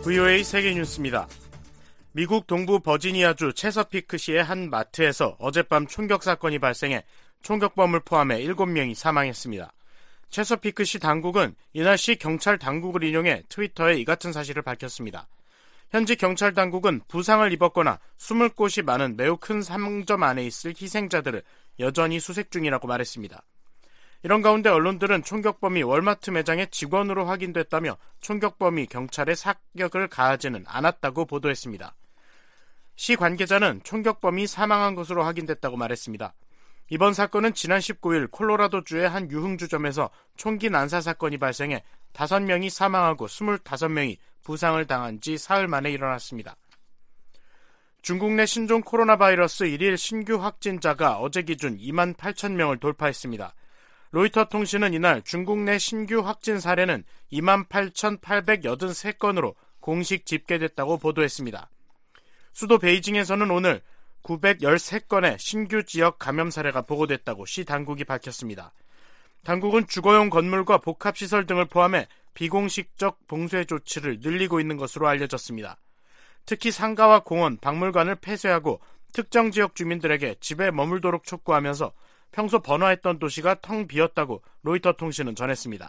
VOA 세계뉴스입니다. 미국 동부 버지니아주 체서피크시의 한 마트에서 어젯밤 총격 사건이 발생해 총격범을 포함해 7명이 사망했습니다. 체서피크시 당국은 이날 시 경찰 당국을 인용해 트위터에 이 같은 사실을 밝혔습니다. 현지 경찰 당국은 부상을 입었거나 숨을 곳이 많은 매우 큰 상점 안에 있을 희생자들을 여전히 수색 중이라고 말했습니다. 이런 가운데 언론들은 총격범이 월마트 매장의 직원으로 확인됐다며 총격범이 경찰에 사격을 가하지는 않았다고 보도했습니다. 시 관계자는 총격범이 사망한 것으로 확인됐다고 말했습니다. 이번 사건은 지난 19일 콜로라도주의 한 유흥주점에서 총기 난사 사건이 발생해 5명이 사망하고 25명이 부상을 당한 지 사흘 만에 일어났습니다. 중국 내 신종 코로나 바이러스 1일 신규 확진자가 어제 기준 2만 8천 명을 돌파했습니다. 로이터 통신은 이날 중국 내 신규 확진 사례는 28,883건으로 공식 집계됐다고 보도했습니다. 수도 베이징에서는 오늘 913건의 신규 지역 감염 사례가 보고됐다고 시 당국이 밝혔습니다. 당국은 주거용 건물과 복합시설 등을 포함해 비공식적 봉쇄 조치를 늘리고 있는 것으로 알려졌습니다. 특히 상가와 공원, 박물관을 폐쇄하고 특정 지역 주민들에게 집에 머물도록 촉구하면서 평소 번화했던 도시가 텅 비었다고 로이터 통신은 전했습니다.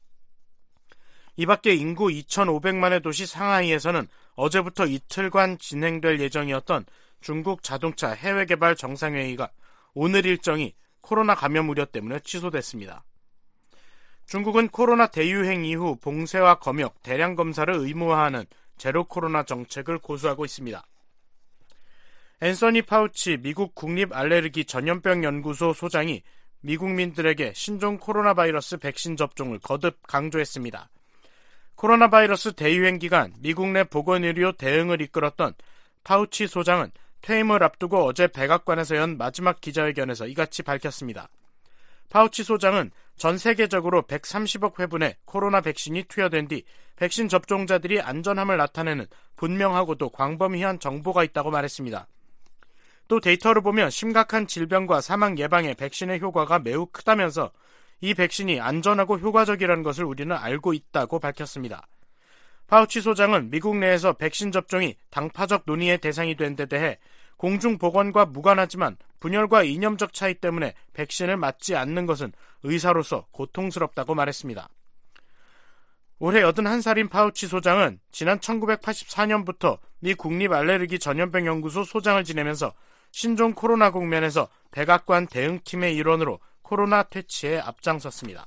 이 밖에 인구 2,500만의 도시 상하이에서는 어제부터 이틀간 진행될 예정이었던 중국 자동차 해외 개발 정상회의가 오늘 일정이 코로나 감염 우려 때문에 취소됐습니다. 중국은 코로나 대유행 이후 봉쇄와 검역, 대량 검사를 의무화하는 제로 코로나 정책을 고수하고 있습니다. 앤서니 파우치 미국 국립알레르기 전염병 연구소 소장이 미국민들에게 신종 코로나 바이러스 백신 접종을 거듭 강조했습니다. 코로나 바이러스 대유행 기간 미국 내 보건의료 대응을 이끌었던 파우치 소장은 퇴임을 앞두고 어제 백악관에서 연 마지막 기자회견에서 이같이 밝혔습니다. 파우치 소장은 전 세계적으로 130억 회분의 코로나 백신이 투여된 뒤 백신 접종자들이 안전함을 나타내는 분명하고도 광범위한 정보가 있다고 말했습니다. 또 데이터를 보면 심각한 질병과 사망 예방에 백신의 효과가 매우 크다면서 이 백신이 안전하고 효과적이라는 것을 우리는 알고 있다고 밝혔습니다. 파우치 소장은 미국 내에서 백신 접종이 당파적 논의의 대상이 된 데 대해 공중보건과 무관하지만 분열과 이념적 차이 때문에 백신을 맞지 않는 것은 의사로서 고통스럽다고 말했습니다. 올해 81살인 파우치 소장은 지난 1984년부터 미 국립알레르기 전염병 연구소 소장을 지내면서 신종 코로나 국면에서 백악관 대응팀의 일원으로 코로나 퇴치에 앞장섰습니다.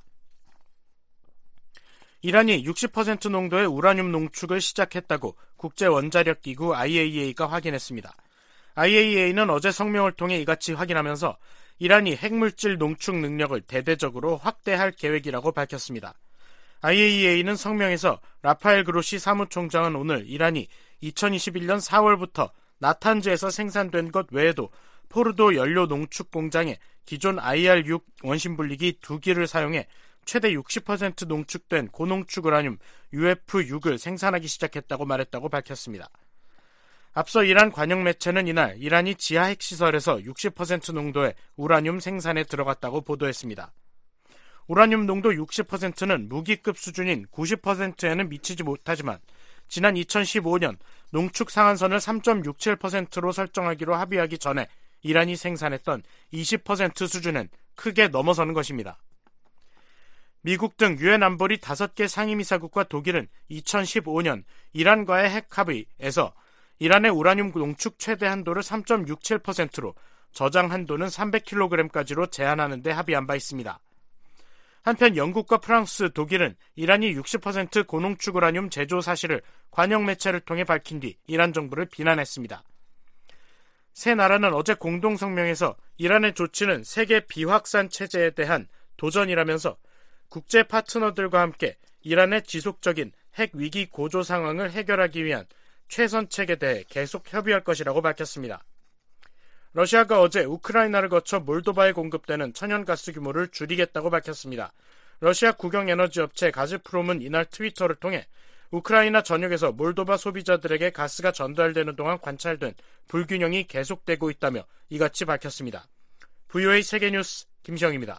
이란이 60% 농도의 우라늄 농축을 시작했다고 국제원자력기구 IAEA가 확인했습니다. IAEA는 어제 성명을 통해 이같이 확인하면서 이란이 핵물질 농축 능력을 대대적으로 확대할 계획이라고 밝혔습니다. IAEA는 성명에서 라파엘 그로시 사무총장은 오늘 이란이 2021년 4월부터 나탄즈에서 생산된 것 외에도 포르도 연료 농축 공장에 기존 IR-6 원심분리기 2기를 사용해 최대 60% 농축된 고농축 우라늄 UF6을 생산하기 시작했다고 말했다고 밝혔습니다. 앞서 이란 관영 매체는 이날 이란이 지하 핵시설에서 60% 농도의 우라늄 생산에 들어갔다고 보도했습니다. 우라늄 농도 60%는 무기급 수준인 90%에는 미치지 못하지만 지난 2015년 농축 상한선을 3.67%로 설정하기로 합의하기 전에 이란이 생산했던 20% 수준은 크게 넘어서는 것입니다. 미국 등 유엔 안보리 5개 상임이사국과 독일은 2015년 이란과의 핵 합의에서 이란의 우라늄 농축 최대 한도를 3.67%로 저장 한도는 300kg까지로 제한하는 데 합의한 바 있습니다. 한편 영국과 프랑스, 독일은 이란이 60% 고농축 우라늄 제조 사실을 관영 매체를 통해 밝힌 뒤 이란 정부를 비난했습니다. 세 나라는 어제 공동성명에서 이란의 조치는 세계 비확산 체제에 대한 도전이라면서 국제 파트너들과 함께 이란의 지속적인 핵 위기 고조 상황을 해결하기 위한 최선책에 대해 계속 협의할 것이라고 밝혔습니다. 러시아가 어제 우크라이나를 거쳐 몰도바에 공급되는 천연가스 규모를 줄이겠다고 밝혔습니다. 러시아 국영에너지업체 가즈프롬은 이날 트위터를 통해 우크라이나 전역에서 몰도바 소비자들에게 가스가 전달되는 동안 관찰된 불균형이 계속되고 있다며 이같이 밝혔습니다. VOA 세계뉴스 김시영입니다.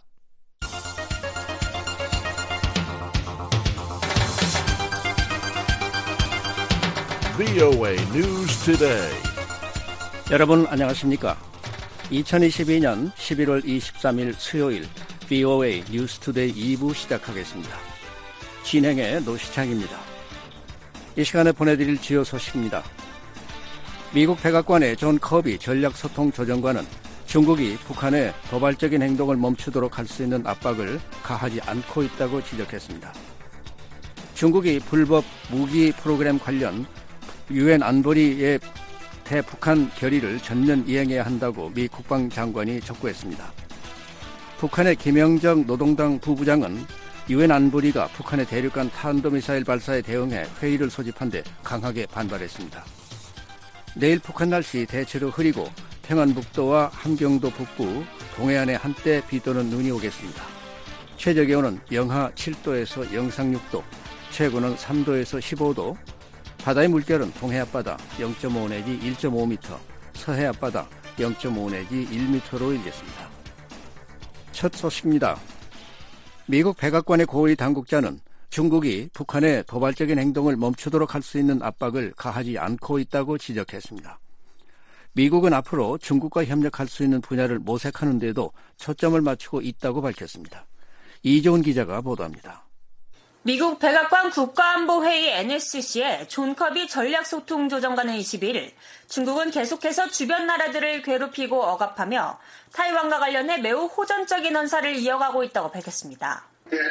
VOA News Today. 여러분 안녕하십니까? 2022년 11월 23일 수요일 VOA News Today 2부 시작하겠습니다. 진행의 노시창입니다. 이 시간에 보내드릴 주요 소식입니다. 미국 백악관의 존 커비 전략소통조정관은 중국이 북한의 도발적인 행동을 멈추도록 할 수 있는 압박을 가하지 않고 있다고 지적했습니다. 중국이 불법 무기 프로그램 관련 유엔 안보리의 대북한 결의를 전면 이행해야 한다고 미 국방장관이 촉구했습니다. 북한의 김영정 노동당 부부장은 유엔 안보리가 북한의 대륙간 탄도미사일 발사에 대응해 회의를 소집한 데 강하게 반발했습니다. 내일 북한 날씨 대체로 흐리고 평안북도와 함경도 북부, 동해안에 한때 비 또는 눈이 오겠습니다. 최저기온은 영하 7도에서 영상 6도, 최고는 3도에서 15도, 바다의 물결은 동해 앞바다 0.5 내지 1.5m, 서해 앞바다 0.5 내지 1m로 일겠습니다. 첫 소식입니다. 미국 백악관의 고위 당국자는 중국이 북한의 도발적인 행동을 멈추도록 할 수 있는 압박을 가하지 않고 있다고 지적했습니다. 미국은 앞으로 중국과 협력할 수 있는 분야를 모색하는 데도 초점을 맞추고 있다고 밝혔습니다. 이종훈 기자가 보도합니다. 미국 백악관 국가안보회의 NSC의 존 커비 전략소통조정관은 22일 중국은 계속해서 주변 나라들을 괴롭히고 억압하며 타이완과 관련해 매우 호전적인 언사를 이어가고 있다고 밝혔습니다.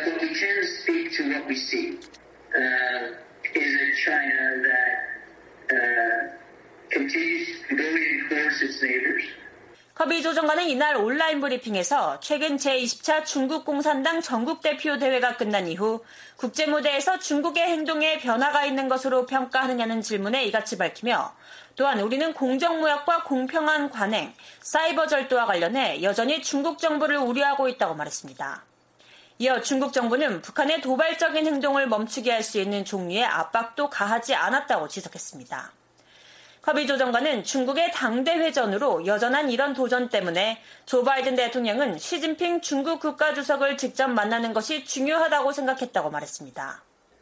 커비 조정관은 이날 온라인 브리핑에서 최근 제20차 중국 공산당 전국대표 대회가 끝난 이후 국제 무대에서 중국의 행동에 변화가 있는 것으로 평가하느냐는 질문에 이같이 밝히며 또한 우리는 공정무역과 공평한 관행, 사이버 절도와 관련해 여전히 중국 정부를 우려하고 있다고 말했습니다. 이어 중국 정부는 북한의 도발적인 행동을 멈추게 할 수 있는 종류의 압박도 가하지 않았다고 지적했습니다. 커비 조정관은 중국의 당대회전으로 여전한 이런 도전 때문에 조 바이든 대통령은 시진핑 중국 국가주석을 직접 만나는 것이 중요하다고 생각했다고 말했습니다.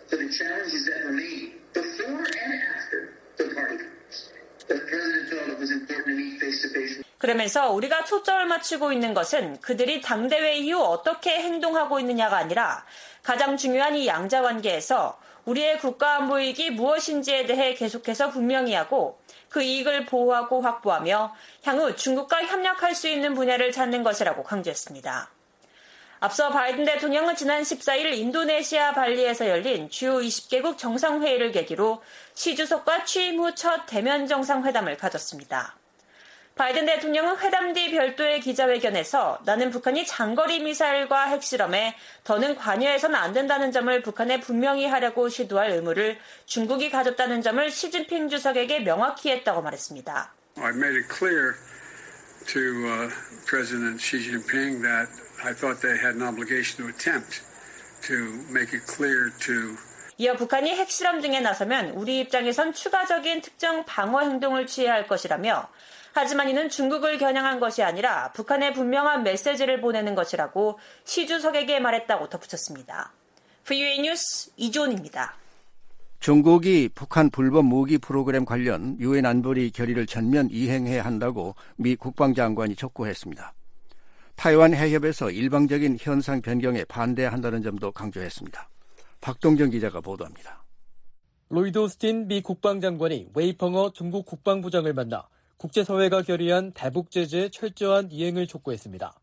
그러면서 우리가 초점을 맞추고 있는 것은 그들이 당대회 이후 어떻게 행동하고 있느냐가 아니라 가장 중요한 이 양자관계에서 우리의 국가안보이익이 무엇인지에 대해 계속해서 분명히 하고 그 이익을 보호하고 확보하며 향후 중국과 협력할 수 있는 분야를 찾는 것이라고 강조했습니다. 앞서 바이든 대통령은 지난 14일 인도네시아 발리에서 열린 주요 20개국 정상회의를 계기로 시 주석과 취임 후 첫 대면 정상회담을 가졌습니다. 바이든 대통령은 회담 뒤 별도의 기자회견에서 나는 북한이 장거리 미사일과 핵실험에 더는 관여해서는 안 된다는 점을 북한에 분명히 하려고 시도할 의무를 중국이 가졌다는 점을 시진핑 주석에게 명확히 했다고 말했습니다. I made it clear to President Xi Jinping that I thought they had an obligation to attempt to make it clear to 이어 북한이 핵실험 등에 나서면 우리 입장에선 추가적인 특정 방어 행동을 취해야 할 것이라며 하지만 이는 중국을 겨냥한 것이 아니라 북한에 분명한 메시지를 보내는 것이라고 시 주석에게 말했다고 덧붙였습니다. VOA 뉴스 이존입니다. 중국이 북한 불법 무기 프로그램 관련 유엔 안보리 결의를 전면 이행해야 한다고 미 국방장관이 촉구했습니다. 타이완 해협에서 일방적인 현상 변경에 반대한다는 점도 강조했습니다. 박동정 기자가 보도합니다. 로이드 오스틴 미 국방장관이 웨이펑어 중국 국방부장을 만나 국제사회가 결의한 대북 제재의 철저한 이행을 촉구했습니다.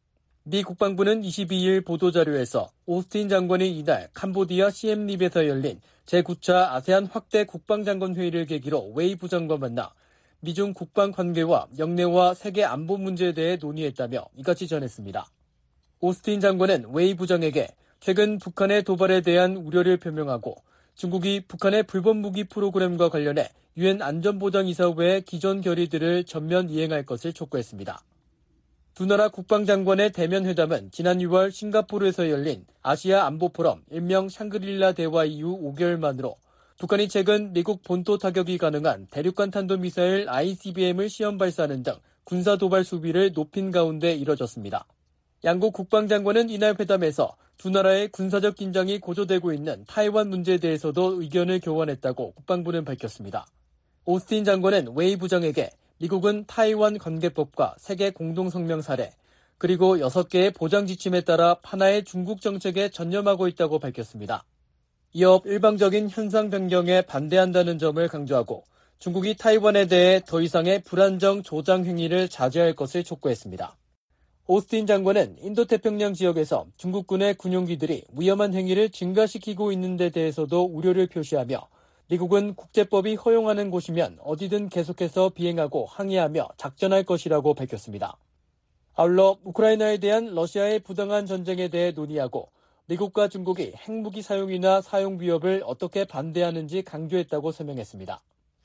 미 국방부는 22일 보도자료에서 오스틴 장관이 이날 캄보디아 시엠립에서 열린 제9차 아세안 확대 국방장관 회의를 계기로 웨이 부장과 만나 미중 국방 관계와 영내와 세계 안보 문제에 대해 논의했다며 이같이 전했습니다. 오스틴 장관은 웨이 부장에게 최근 북한의 도발에 대한 우려를 표명하고 중국이 북한의 불법 무기 프로그램과 관련해 유엔 안전보장이사회의 기존 결의들을 전면 이행할 것을 촉구했습니다. 두 나라 국방장관의 대면 회담은 지난 6월 싱가포르에서 열린 아시아 안보포럼 일명 샹그릴라 대화 이후 5개월 만으로 북한이 최근 미국 본토 타격이 가능한 대륙간 탄도미사일 ICBM을 시험 발사하는 등 군사 도발 수비를 높인 가운데 이뤄졌습니다. 양국 국방장관은 이날 회담에서 두 나라의 군사적 긴장이 고조되고 있는 타이완 문제에 대해서도 의견을 교환했다고 국방부는 밝혔습니다. 오스틴 장관은 웨이 부장에게 미국은 타이완 관계법과 세계 공동성명 사례, 그리고 6개의 보장 지침에 따라 하나의 중국 정책에 전념하고 있다고 밝혔습니다. 이어 일방적인 현상 변경에 반대한다는 점을 강조하고 중국이 타이완에 대해 더 이상의 불안정 조장 행위를 자제할 것을 촉구했습니다. 오스틴 장관은 인도태평양 지역에서 중국군의 군용기들이 위험한 행위를 증가시키고 있는 데 대해서도 우려를 표시하며 미국은 국제법이 허용하는 곳이면 어디든 계속해서 비행하고 항의하며 작전할 것이라고 밝혔습니다. 아울러 우크라이나에 대한 러시아의 부당한 전쟁에 대해 논의하고 미국과 중국이 핵무기 사용이나 사용 위협을 어떻게 반대하는지 강조했다고 설명했습니다.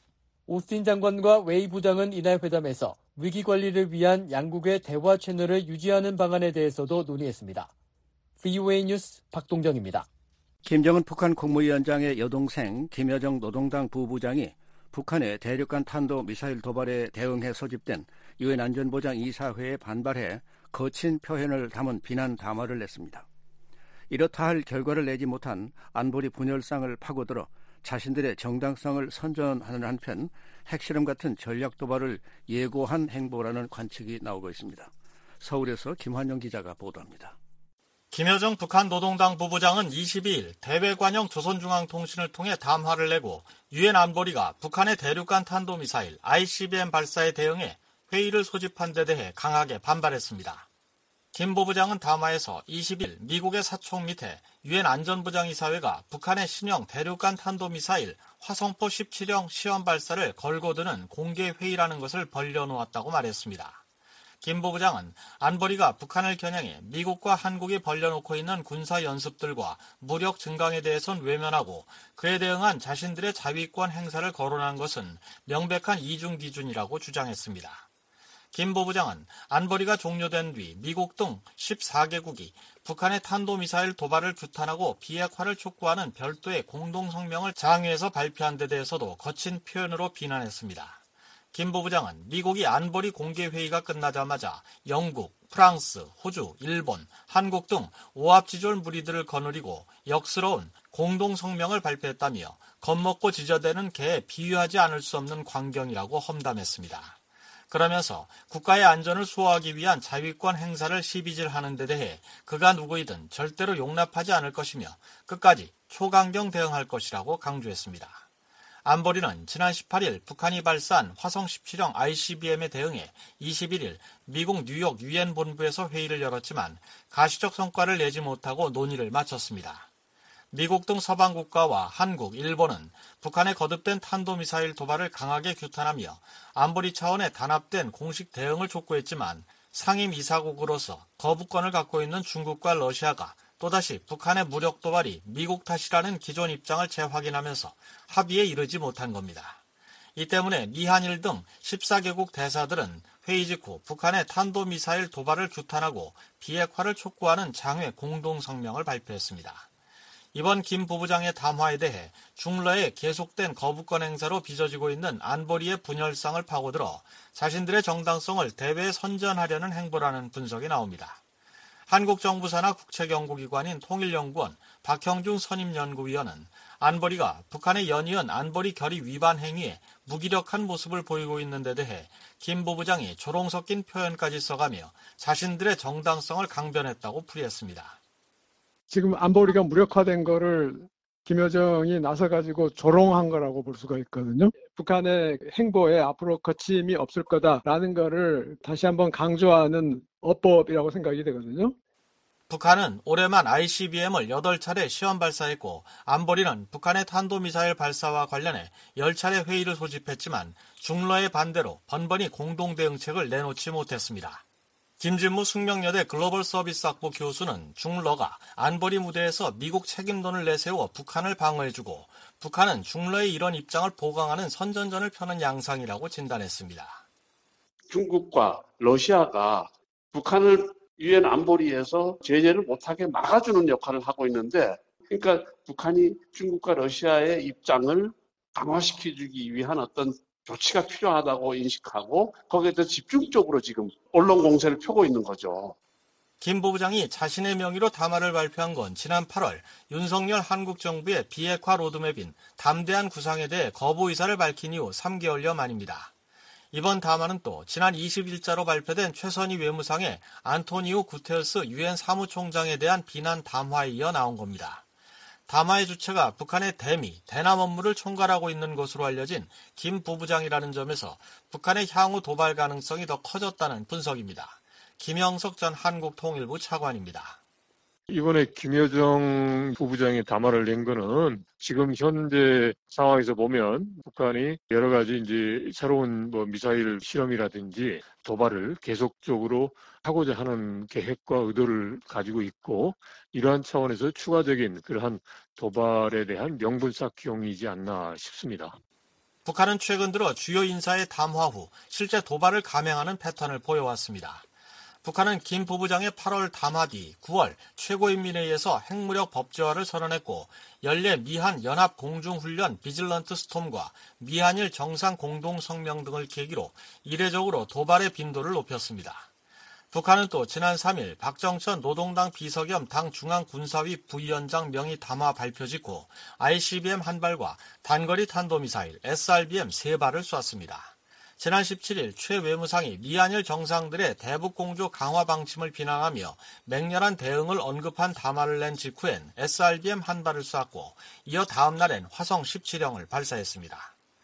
오스틴 장관과 웨이 부장은 이날 회담에서 위기 관리를 위한 양국의 대화 채널을 유지하는 방안에 대해서도 논의했습니다. VOA 뉴스 박동정입니다. 김정은 북한 국무위원장의 여동생 김여정 노동당 부부장이 북한의 대륙간 탄도미사일 도발에 대응해 소집된 유엔 안전보장 이사회에 반발해 거친 표현을 담은 비난 담화를 냈습니다. 이렇다 할 결과를 내지 못한 안보리 분열상을 파고들어 자신들의 정당성을 선전하는 한편 핵실험 같은 전략 도발을 예고한 행보라는 관측이 나오고 있습니다. 서울에서 김환영 기자가 보도합니다. 김여정 북한 노동당 부부장은 22일 대외관영 조선중앙통신을 통해 담화를 내고 유엔 안보리가 북한의 대륙간 탄도미사일 ICBM 발사에 대응해 회의를 소집한 데 대해 강하게 반발했습니다. 김 부부장은 담화에서 20일 미국의 사총 밑에 유엔 안전보장이사회가 북한의 신형 대륙간 탄도미사일 화성포 17형 시험 발사를 걸고드는 공개회의라는 것을 벌려놓았다고 말했습니다. 김 부부장은 안보리가 북한을 겨냥해 미국과 한국이 벌려놓고 있는 군사 연습들과 무력 증강에 대해선 외면하고 그에 대응한 자신들의 자위권 행사를 거론한 것은 명백한 이중 기준이라고 주장했습니다. 김 부부장은 안보리가 종료된 뒤 미국 등 14개국이 북한의 탄도미사일 도발을 규탄하고 비핵화를 촉구하는 별도의 공동성명을 장외에서 발표한 데 대해서도 거친 표현으로 비난했습니다. 김 부부장은 미국이 안보리 공개회의가 끝나자마자 영국, 프랑스, 호주, 일본, 한국 등 오합지졸 무리들을 거느리고 역스러운 공동성명을 발표했다며 겁먹고 지저대는 개에 비유하지 않을 수 없는 광경이라고 험담했습니다. 그러면서 국가의 안전을 수호하기 위한 자위권 행사를 시비질하는 데 대해 그가 누구이든 절대로 용납하지 않을 것이며 끝까지 초강경 대응할 것이라고 강조했습니다. 안보리는 지난 18일 북한이 발사한 화성 17형 ICBM에 대응해 21일 미국 뉴욕 유엔 본부에서 회의를 열었지만 가시적 성과를 내지 못하고 논의를 마쳤습니다. 미국 등 서방 국가와 한국, 일본은 북한의 거듭된 탄도미사일 도발을 강하게 규탄하며 안보리 차원의 단합된 공식 대응을 촉구했지만 상임 이사국으로서 거부권을 갖고 있는 중국과 러시아가 또다시 북한의 무력 도발이 미국 탓이라는 기존 입장을 재확인하면서 합의에 이르지 못한 겁니다. 이 때문에 미한일 등 14개국 대사들은 회의 직후 북한의 탄도미사일 도발을 규탄하고 비핵화를 촉구하는 장외 공동성명을 발표했습니다. 이번 김 부부장의 담화에 대해 중러의 계속된 거부권 행사로 빚어지고 있는 안보리의 분열상을 파고들어 자신들의 정당성을 대외에 선전하려는 행보라는 분석이 나옵니다. 한국 정부 산하 국책연구기관인 통일연구원 박형준 선임연구위원은 안보리가 북한의 연이은 안보리 결의 위반 행위에 무기력한 모습을 보이고 있는 데 대해 김 부부장이 조롱 섞인 표현까지 써가며 자신들의 정당성을 강변했다고 풀이했습니다. 지금 안보리가 무력화된 거를 김여정이 나서가지고 조롱한 거라고 볼 수가 있거든요. 북한의 행보에 앞으로 거침이 없을 거다라는 거를 다시 한번 강조하는 어법이라고 생각이 되거든요. 북한은 올해만 ICBM을 8차례 시험 발사했고 안보리는 북한의 탄도미사일 발사와 관련해 10차례 회의를 소집했지만 중러의 반대로 번번이 공동대응책을 내놓지 못했습니다. 김진무 숙명여대 글로벌 서비스학부 교수는 중러가 안보리 무대에서 미국 책임론을 내세워 북한을 방어해주고 북한은 중러의 이런 입장을 보강하는 선전전을 펴는 양상이라고 진단했습니다. 중국과 러시아가 북한을 유엔 안보리에서 제재를 못하게 막아주는 역할을 하고 있는데, 그러니까 북한이 중국과 러시아의 입장을 강화시켜주기 위한 어떤 조치가 필요하다고 인식하고 거기에 더 집중적으로 지금 언론 공세를 펴고 있는 거죠. 김 부부장이 자신의 명의로 담화를 발표한 건 지난 8월 윤석열 한국 정부의 비핵화 로드맵인 담대한 구상에 대해 거부 의사를 밝힌 이후 3개월여 만입니다. 이번 담화는 또 지난 20일자로 발표된 최선희 외무상의 안토니우 구테르스 유엔 사무총장에 대한 비난 담화에 이어 나온 겁니다. 담화의 주체가 북한의 대미, 대남 업무를 총괄하고 있는 것으로 알려진 김 부부장이라는 점에서 북한의 향후 도발 가능성이 더 커졌다는 분석입니다. 김영석 전 한국통일부 차관입니다. 이번에 김여정 부부장이 담화를 낸 거는 지금 현재 상황에서 보면 북한이 여러 가지 이제 새로운 미사일 실험이라든지 도발을 계속적으로 하고자 하는 계획과 의도를 가지고 있고 이러한 차원에서 추가적인 그러한 도발에 대한 명분 쌓기용이지 않나 싶습니다. 북한은 최근 들어 주요 인사의 담화 후 실제 도발을 감행하는 패턴을 보여왔습니다. 북한은 김 부부장의 8월 담화 뒤 9월 최고인민회의에서 핵무력 법제화를 선언했고 연례 미한 연합공중훈련 비질런트 스톰과 미한일 정상공동성명 등을 계기로 이례적으로 도발의 빈도를 높였습니다. 북한은 또 지난 3일 박정천 노동당 비서 겸 당 중앙군사위 부위원장 명의 담화 발표 직후 ICBM 한 발과 단거리 탄도미사일 SRBM 3발을 쐈습니다. 지난 17일 최 외무상이 미한일 정상들의 대북공조 강화 방침을 비난하며 맹렬한 대응을 언급한 담화를 낸 직후엔 SRBM 한 발을 쐈고 이어 다음 날엔 화성 17형을 발사했습니다.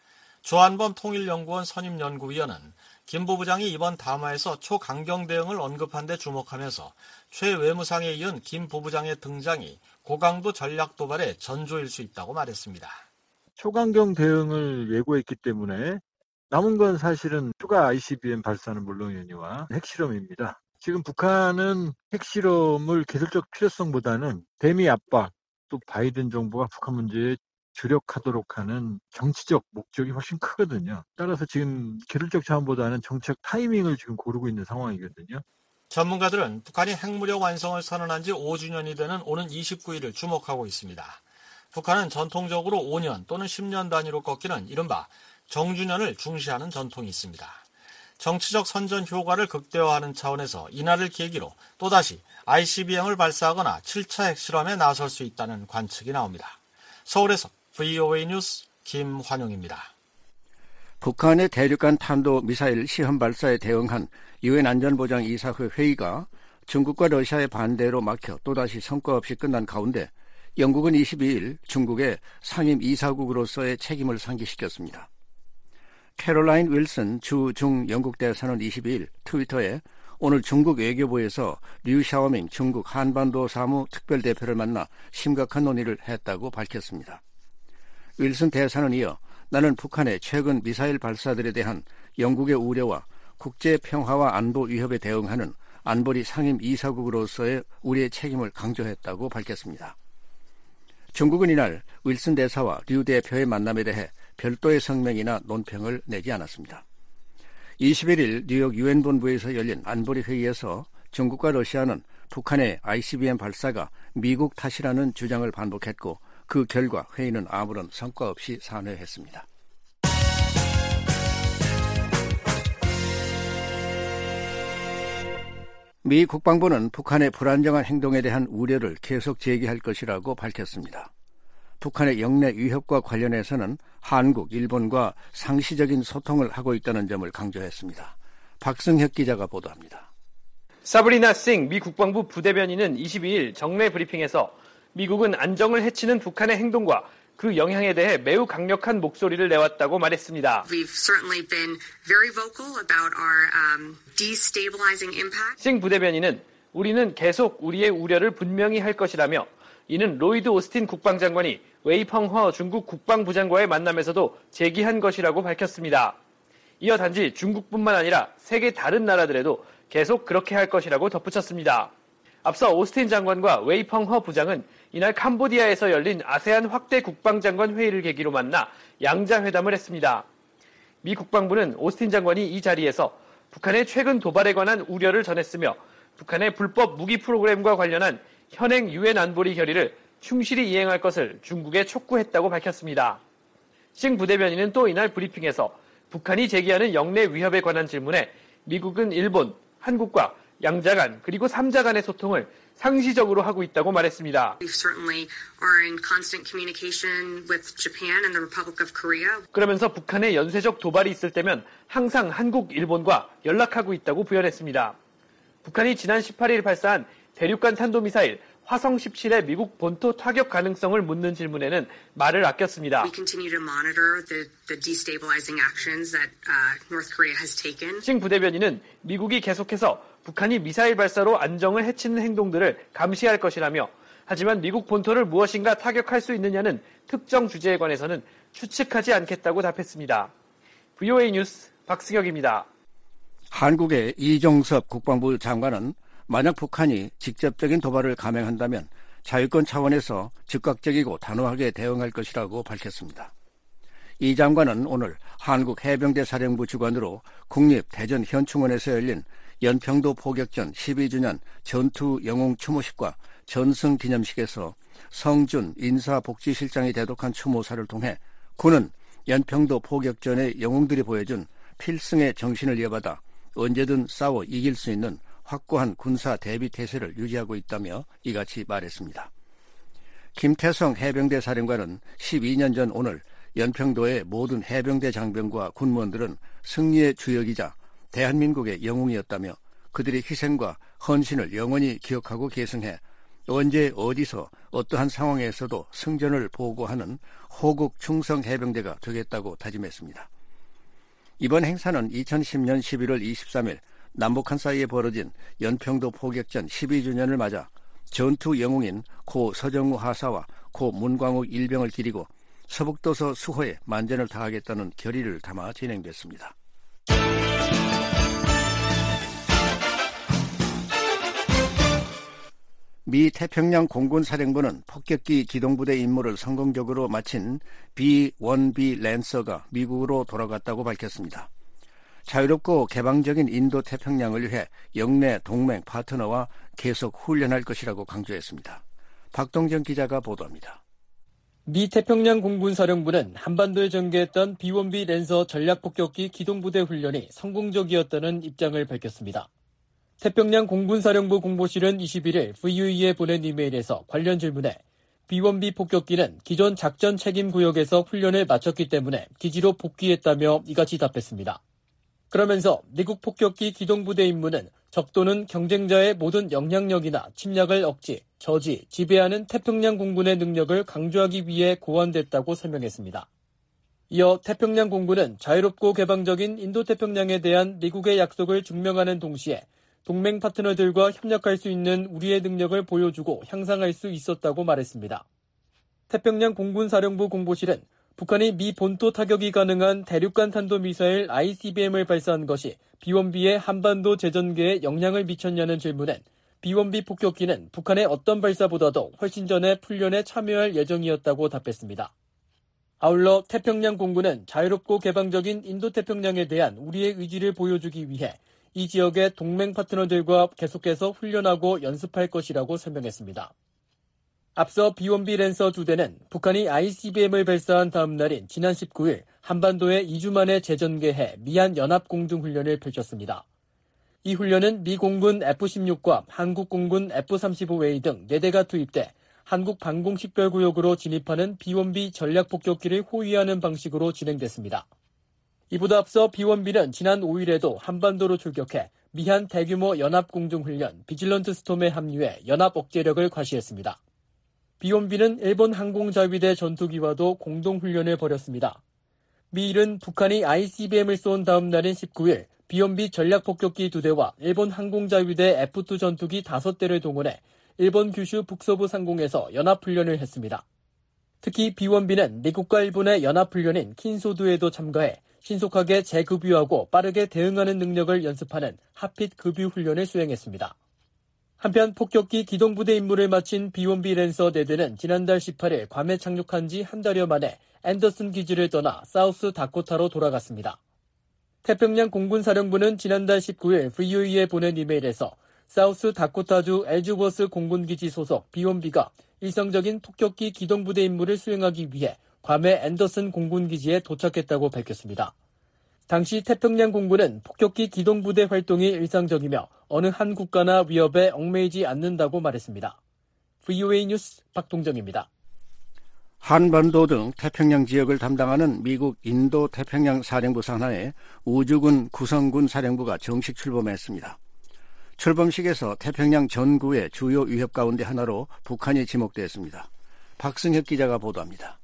조한범 통일연구원 선임연구위원은 김 부부장이 이번 담화에서 초강경 대응을 언급한 데 주목하면서 최 외무상에 이은 김 부부장의 등장이 고강도 전략 도발의 전조일 수 있다고 말했습니다. 초강경 대응을 예고했기 때문에 남은 건 사실은 추가 ICBM 발사는 물론이니와 핵실험입니다. 지금 북한은 핵실험을 계속적 필요성보다는 대미 압박, 또 바이든 정부가 북한 문제에 주력하도록 하는 정치적 목적이 훨씬 크거든요. 따라서 지금 기술적 차원보다는 정책 타이밍을 지금 고르고 있는 상황이거든요. 전문가들은 북한이 핵무력 완성을 선언한 지 5주년이 되는 오는 29일을 주목하고 있습니다. 북한은 전통적으로 5년 또는 10년 단위로 꺾이는 이른바 정주년을 중시하는 전통이 있습니다. 정치적 선전 효과를 극대화하는 차원에서 이날을 계기로 또다시 ICBM을 발사하거나 7차 핵실험에 나설 수 있다는 관측이 나옵니다. 서울에서 VOA 뉴스 김환용입니다. 북한의 대륙간 탄도미사일 시험 발사에 대응한 유엔 안전보장이사회 회의가 중국과 러시아의 반대로 막혀 또다시 성과 없이 끝난 가운데 영국은 22일 중국의 상임 이사국으로서의 책임을 상기시켰습니다. 캐롤라인 윌슨 중 영국 대사는 22일 트위터에 오늘 중국 외교부에서 류 샤오밍 중국 한반도 사무 특별대표를 만나 심각한 논의를 했다고 밝혔습니다. 윌슨 대사는 이어 나는 북한의 최근 미사일 발사들에 대한 영국의 우려와 국제 평화와 안보 위협에 대응하는 안보리 상임 이사국으로서의 우리의 책임을 강조했다고 밝혔습니다. 중국은 이날 윌슨 대사와 류 대표의 만남에 대해 별도의 성명이나 논평을 내지 않았습니다. 21일 뉴욕 유엔 본부에서 열린 안보리 회의에서 중국과 러시아는 북한의 ICBM 발사가 미국 탓이라는 주장을 반복했고 그 결과 회의는 아무런 성과 없이 산회했습니다. 미 국방부는 북한의 불안정한 행동에 대한 우려를 계속 제기할 것이라고 밝혔습니다. 북한의 영내 위협과 관련해서는 한국, 일본과 상시적인 소통을 하고 있다는 점을 강조했습니다. 박승혁 기자가 보도합니다. 사브리나 싱 미 국방부 부대변인은 22일 정례 브리핑에서 미국은 안정을 해치는 북한의 행동과 그 영향에 대해 매우 강력한 목소리를 내왔다고 말했습니다. We've certainly been very vocal about our destabilizing impact. 싱 부대변인은 우리는 계속 우리의 우려를 분명히 할 것이라며 이는 로이드 오스틴 국방장관이 웨이펑허 중국 국방부장과의 만남에서도 제기한 것이라고 밝혔습니다. 이어 단지 중국뿐만 아니라 세계 다른 나라들에도 계속 그렇게 할 것이라고 덧붙였습니다. 앞서 오스틴 장관과 웨이펑허 부장은 이날 캄보디아에서 열린 아세안 확대 국방장관 회의를 계기로 만나 양자회담을 했습니다. 미 국방부는 오스틴 장관이 이 자리에서 북한의 최근 도발에 관한 우려를 전했으며 북한의 불법 무기 프로그램과 관련한 현행 유엔 안보리 결의를 충실히 이행할 것을 중국에 촉구했다고 밝혔습니다. 싱 부대변인은 또 이날 브리핑에서 북한이 제기하는 영내 위협에 관한 질문에 미국은 일본, 한국과 양자 간 그리고 3자 간의 소통을 상시적으로 하고 있다고 말했습니다. We certainly are in constant communication with Japan and the Republic of Korea. 그러면서 북한의 연쇄적 도발이 있을 때면 항상 한국, 일본과 연락하고 있다고 부연했습니다. 북한이 지난 18일 발사한 대륙간 탄도미사일 화성 17의 미국 본토 타격 가능성을 묻는 질문에는 말을 아꼈습니다. We continue to monitor the destabilizing actions that North Korea has taken. 싱 부대변인은 미국이 계속해서 북한이 미사일 발사로 안정을 해치는 행동들을 감시할 것이라며 하지만 미국 본토를 무엇인가 타격할 수 있느냐는 특정 주제에 관해서는 추측하지 않겠다고 답했습니다. VOA 뉴스 박승혁입니다. 한국의 이종섭 국방부 장관은 만약 북한이 직접적인 도발을 감행한다면 자유권 차원에서 즉각적이고 단호하게 대응할 것이라고 밝혔습니다. 이 장관은 오늘 한국 해병대 사령부 주관으로 국립대전현충원에서 열린 연평도 포격전 12주년 전투 영웅 추모식과 전승 기념식에서 성준 인사복지실장이 대독한 추모사를 통해 군은 연평도 포격전의 영웅들이 보여준 필승의 정신을 이어받아 언제든 싸워 이길 수 있는 확고한 군사 대비 태세를 유지하고 있다며 이같이 말했습니다. 김태성 해병대 사령관은 12년 전 오늘 연평도의 모든 해병대 장병과 군무원들은 승리의 주역이자 대한민국의 영웅이었다며 그들의 희생과 헌신을 영원히 기억하고 계승해 언제 어디서 어떠한 상황에서도 승전을 보고하는 호국 충성 해병대가 되겠다고 다짐했습니다. 이번 행사는 2010년 11월 23일 남북한 사이에 벌어진 연평도 포격전 12주년을 맞아 전투 영웅인 고 서정우 하사와 고 문광욱 일병을 기리고 서북도서 수호에 만전을 다하겠다는 결의를 담아 진행됐습니다. 미 태평양 공군사령부는 폭격기 기동부대 임무를 성공적으로 마친 B-1B 랜서가 미국으로 돌아갔다고 밝혔습니다. 자유롭고 개방적인 인도 태평양을 위해 영내 동맹 파트너와 계속 훈련할 것이라고 강조했습니다. 박동정 기자가 보도합니다. 미 태평양 공군사령부는 한반도에 전개했던 B-1B 랜서 전략폭격기 기동부대 훈련이 성공적이었다는 입장을 밝혔습니다. 태평양 공군사령부 공보실은 21일 VUE에 보낸 이메일에서 관련 질문에 B-1B 폭격기는 기존 작전 책임 구역에서 훈련을 마쳤기 때문에 기지로 복귀했다며 이같이 답했습니다. 그러면서 미국 폭격기 기동부대 임무는 적 또는 경쟁자의 모든 영향력이나 침략을 억지, 저지, 지배하는 태평양 공군의 능력을 강조하기 위해 고안됐다고 설명했습니다. 이어 태평양 공군은 자유롭고 개방적인 인도태평양에 대한 미국의 약속을 증명하는 동시에 동맹 파트너들과 협력할 수 있는 우리의 능력을 보여주고 향상할 수 있었다고 말했습니다. 태평양 공군사령부 공보실은 북한이 미 본토 타격이 가능한 대륙간 탄도미사일 ICBM을 발사한 것이 B-1B의 한반도 재전개에 영향을 미쳤냐는 질문엔 B-1B 폭격기는 북한의 어떤 발사보다도 훨씬 전에 훈련에 참여할 예정이었다고 답했습니다. 아울러 태평양 공군은 자유롭고 개방적인 인도태평양에 대한 우리의 의지를 보여주기 위해 이 지역의 동맹 파트너들과 계속해서 훈련하고 연습할 것이라고 설명했습니다. 앞서 B-1B 랜서 2대는 북한이 ICBM을 발사한 다음 날인 지난 19일 한반도에 2주 만에 재전개해 미한 연합공중훈련을 펼쳤습니다. 이 훈련은 미 공군 F-16과 한국 공군 F-35A 등 4대가 투입돼 한국 방공식별구역으로 진입하는 B-1B 전략폭격기를 호위하는 방식으로 진행됐습니다. 이보다 앞서 B-1B는 지난 5일에도 한반도로 출격해 미한 대규모 연합공중훈련 비질런트 스톰에 합류해 연합 억제력을 과시했습니다. B-1B는 일본 항공자위대 전투기와도 공동훈련을 벌였습니다. 미일은 북한이 ICBM을 쏜 다음 날인 19일 B-1B 전략폭격기 2대와 일본 항공자위대 F-2 전투기 5대를 동원해 일본 규슈 북서부 상공에서 연합훈련을 했습니다. 특히 B-1B는 미국과 일본의 연합훈련인 킨소두에도 참가해 신속하게 재급유하고 빠르게 대응하는 능력을 연습하는 하핏 급유 훈련을 수행했습니다. 한편 폭격기 기동부대 임무를 마친 B-1B 랜서 4대는 지난달 18일 괌에 착륙한 지 한 달여 만에 앤더슨 기지를 떠나 사우스 다코타로 돌아갔습니다. 태평양 공군사령부는 지난달 19일 VUE에 보낸 이메일에서 사우스 다코타주 엘즈워스 공군기지 소속 B-1B가 일상적인 폭격기 기동부대 임무를 수행하기 위해 괌의 앤더슨 공군기지에 도착했다고 밝혔습니다. 당시 태평양 공군은 폭격기 기동부대 활동이 일상적이며 어느 한 국가나 위협에 얽매이지 않는다고 말했습니다. VOA 뉴스 박동정입니다. 한반도 등 태평양 지역을 담당하는 미국 인도 태평양 사령부 산하에 우주군 구성군 사령부가 정식 출범했습니다. 출범식에서 태평양 전구의 주요 위협 가운데 하나로 북한이 지목됐습니다. 박승혁 기자가 보도합니다.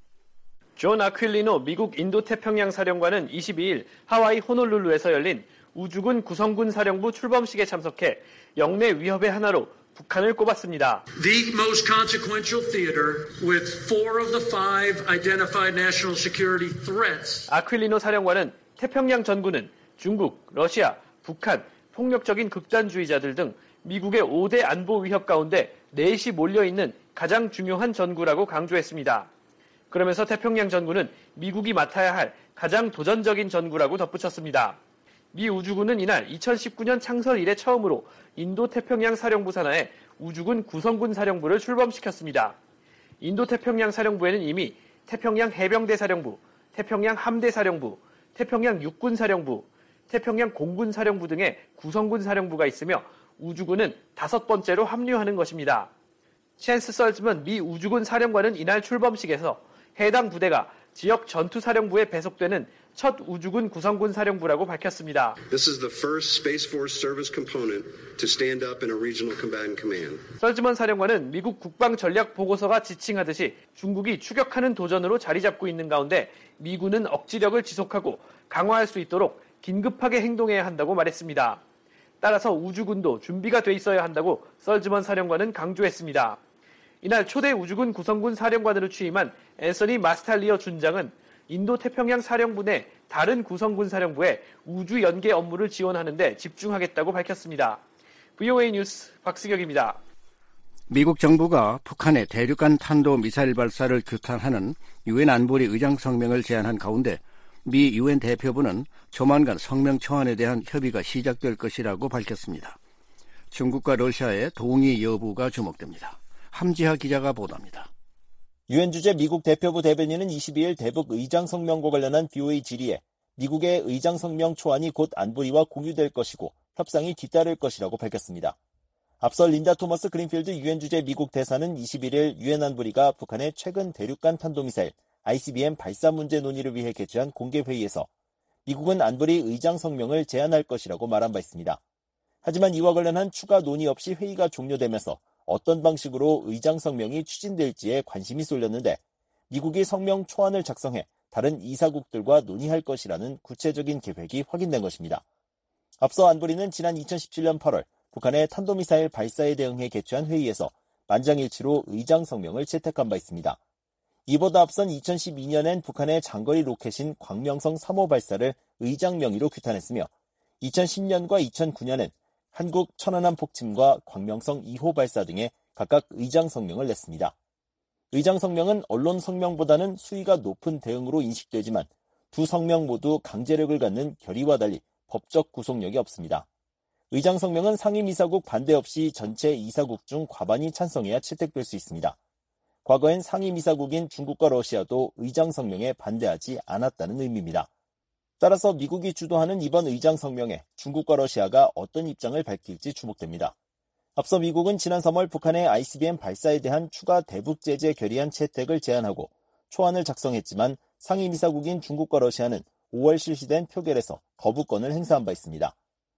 존 아퀼리노 미국 인도 태평양 사령관은 22일 하와이 호놀룰루에서 열린 우주군 구성군 사령부 출범식에 참석해 영내 위협의 하나로 북한을 꼽았습니다. The most consequential theater with 4 of the 5 identified national security threats. 아퀼리노 사령관은 태평양 전구는 중국, 러시아, 북한, 폭력적인 극단주의자들 등 미국의 5대 안보 위협 가운데 넷이 몰려있는 가장 중요한 전구라고 강조했습니다. 그러면서 태평양 전구는 미국이 맡아야 할 가장 도전적인 전구라고 덧붙였습니다. 미 우주군은 이날 2019년 창설 이래 처음으로 인도 태평양 사령부 산하에 우주군 구성군 사령부를 출범시켰습니다. 인도 태평양 사령부에는 이미 태평양 해병대 사령부, 태평양 함대 사령부, 태평양 육군 사령부, 태평양 공군 사령부 등의 구성군 사령부가 있으며 우주군은 5번째로 합류하는 것입니다. 챈스 설즈먼 미 우주군 사령관은 이날 출범식에서 해당 부대가 지역 전투사령부에 배속되는 첫 우주군 구성군 사령부라고 밝혔습니다. This is the first Space Force service component to stand up in a regional combatant command. 설즈먼 사령관은 미국 국방 전략 보고서가 지칭하듯이 중국이 추격하는 도전으로 자리 잡고 있는 가운데 미군은 억지력을 지속하고 강화할 수 있도록 긴급하게 행동해야 한다고 말했습니다. 따라서 우주군도 준비가 돼 있어야 한다고 설즈먼 사령관은 강조했습니다. 이날 초대 우주군 구성군 사령관으로 취임한 앤서니 마스탈리어 준장은 인도 태평양 사령부 내 다른 구성군 사령부에 우주 연계 업무를 지원하는 데 집중하겠다고 밝혔습니다. VOA 뉴스 박승혁입니다. 미국 정부가 북한의 대륙간 탄도 미사일 발사를 규탄하는 유엔 안보리 의장 성명을 제안한 가운데 미 유엔 대표부는 조만간 성명 초안에 대한 협의가 시작될 것이라고 밝혔습니다. 중국과 러시아의 동의 여부가 주목됩니다. 함지하 기자가 보도합니다. 유엔 주재 미국 대표부 대변인은 22일 대북 의장 성명과 관련한 BOA 질의에 미국의 의장 성명 초안이 곧 안보리와 공유될 것이고 협상이 뒤따를 것이라고 밝혔습니다. 앞서 린다 토머스 그린필드 유엔 주재 미국 대사는 21일 유엔 안보리가 북한의 최근 대륙간 탄도미사일 ICBM 발사 문제 논의를 위해 개최한 공개회의에서 미국은 안보리 의장 성명을 제안할 것이라고 말한 바 있습니다. 하지만 이와 관련한 추가 논의 없이 회의가 종료되면서 어떤 방식으로 의장 성명이 추진될지에 관심이 쏠렸는데 미국이 성명 초안을 작성해 다른 이사국들과 논의할 것이라는 구체적인 계획이 확인된 것입니다. 앞서 안보리는 지난 2017년 8월 북한의 탄도미사일 발사에 대응해 개최한 회의에서 만장일치로 의장 성명을 채택한 바 있습니다. 이보다 앞선 2012년엔 북한의 장거리 로켓인 광명성 3호 발사를 의장 명의로 규탄했으며 2010년과 2009년엔 한국 천안함 폭침과 광명성 2호 발사 등에 각각 의장 성명을 냈습니다. 의장 성명은 언론 성명보다는 수위가 높은 대응으로 인식되지만 두 성명 모두 강제력을 갖는 결의와 달리 법적 구속력이 없습니다. 의장 성명은 상임이사국 반대 없이 전체 이사국 중 과반이 찬성해야 채택될 수 있습니다. 과거엔 상임이사국인 중국과 러시아도 의장 성명에 반대하지 않았다는 의미입니다. 따라서 미국이 주도하는 이번 의장 성명에 중국과 러시아가 어떤 입장을 밝힐지 주목됩니다. 앞서 미국은 지난 3월 북한의 ICBM 발사에 대한 추가 대북 제재 결의안 채택을 제안하고 초안을 작성했지만 상임이사국인 중국과 러시아는 5월 실시된 표결에서 거부권을 행사한 바 있습니다.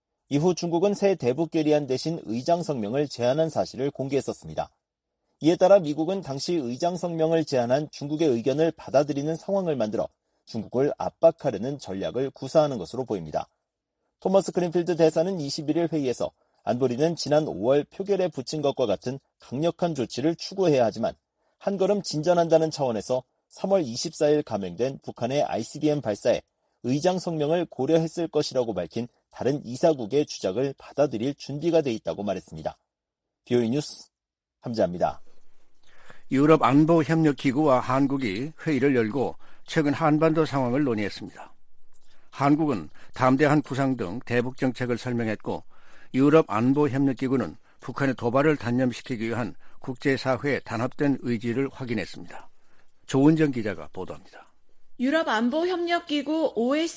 이후 중국은 새 대북 결의안 대신 의장 성명을 제안한 사실을 공개했었습니다. 이에 따라 미국은 당시 의장 성명을 제안한 중국의 의견을 받아들이는 상황을 만들어 중국을 압박하려는 전략을 구사하는 것으로 보입니다. 토머스 그린필드 대사는 21일 회의에서 안보리는 지난 5월 표결에 붙인 것과 같은 강력한 조치를 추구해야 하지만 한 걸음 진전한다는 차원에서 3월 24일 감행된 북한의 ICBM 발사에 의장 성명을 고려했을 것이라고 밝힌 다른 이사국의 주장을 받아들일 준비가 돼 있다고 말했습니다. BOE 뉴스 함지아입니다. 유럽 안보협력기구와 한국이 회의를 열고 최근 한반도 상황을 논의했습니다. 한국은 담대한 구상 등 대북 정책을 설명했고 유럽 안보협력기구는 북한의 도발을 단념시키기 위한 국제사회의 단합된 의지를 확인했습니다. 조은정 기자가 보도합니다. 유럽안보협력기구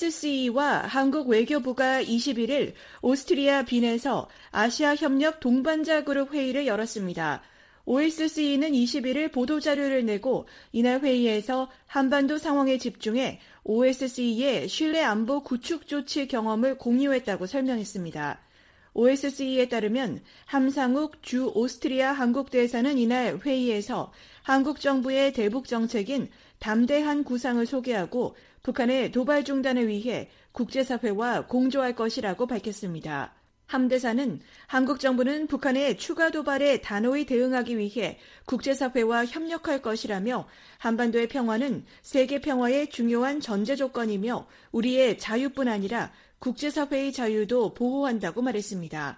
OSCE와 한국 외교부가 21일 오스트리아 빈에서 아시아협력 동반자 그룹 회의를 열었습니다. OSCE는 21일 보도자료를 내고 이날 회의에서 한반도 상황에 집중해 OSCE의 신뢰 안보 구축 조치 경험을 공유했다고 설명했습니다. OSCE에 따르면 함상욱 주 오스트리아 한국 대사는 이날 회의에서 한국 정부의 대북 정책인 담대한 구상을 소개하고 북한의 도발 중단을 위해 국제사회와 공조할 것이라고 밝혔습니다. 함 대사는 한국 정부는 북한의 추가 도발에 단호히 대응하기 위해 국제사회와 협력할 것이라며 한반도의 평화는 세계 평화의 중요한 전제 조건이며 우리의 자유뿐 아니라 국제사회의 자유도 보호한다고 말했습니다.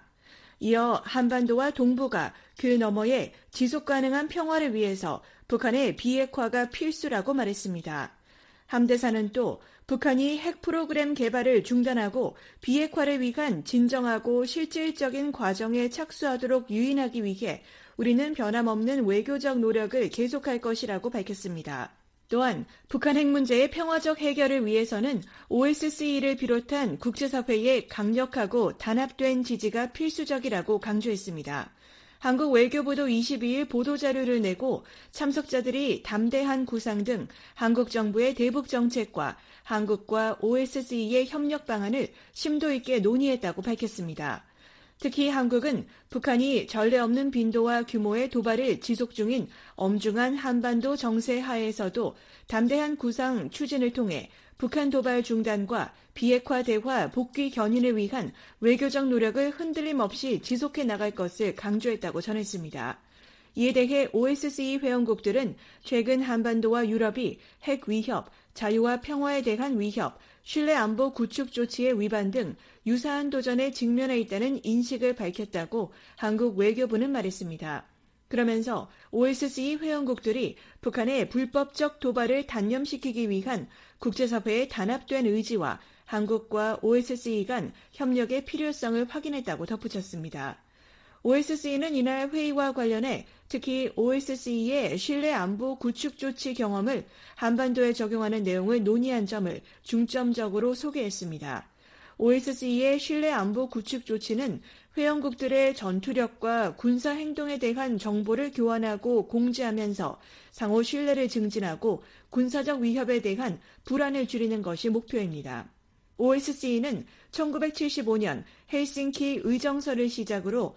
이어 한반도와 동북아 그 너머의 지속가능한 평화를 위해서 북한의 비핵화가 필수라고 말했습니다. 함 대사는 또 북한이 핵 프로그램 개발을 중단하고 비핵화를 위한 진정하고 실질적인 과정에 착수하도록 유인하기 위해 우리는 변함없는 외교적 노력을 계속할 것이라고 밝혔습니다. 또한 북한 핵 문제의 평화적 해결을 위해서는 OSCE를 비롯한 국제사회의 강력하고 단합된 지지가 필수적이라고 강조했습니다. 한국 외교부도 22일 보도자료를 내고 참석자들이 담대한 구상 등 한국 정부의 대북 정책과 한국과 OSCE의 협력 방안을 심도 있게 논의했다고 밝혔습니다. 특히 한국은 북한이 전례 없는 빈도와 규모의 도발을 지속 중인 엄중한 한반도 정세 하에서도 담대한 구상 추진을 통해 북한 도발 중단과 비핵화 대화 복귀 견인을 위한 외교적 노력을 흔들림 없이 지속해 나갈 것을 강조했다고 전했습니다. 이에 대해 OSCE 회원국들은 최근 한반도와 유럽이 핵 위협, 자유와 평화에 대한 위협, 신뢰 안보 구축 조치의 위반 등 유사한 도전에 직면해 있다는 인식을 밝혔다고 한국 외교부는 말했습니다. 그러면서 OSCE 회원국들이 북한의 불법적 도발을 단념시키기 위한 국제사회의 단합된 의지와 한국과 OSCE 간 협력의 필요성을 확인했다고 덧붙였습니다. OSCE는 이날 회의와 관련해 특히 OSCE의 신뢰 안보 구축 조치 경험을 한반도에 적용하는 내용을 논의한 점을 중점적으로 소개했습니다. OSCE의 신뢰 안보 구축 조치는 회원국들의 전투력과 군사 행동에 대한 정보를 교환하고 공지하면서 상호 신뢰를 증진하고 군사적 위협에 대한 불안을 줄이는 것이 목표입니다. OSCE는 1975년 헬싱키 의정서를 시작으로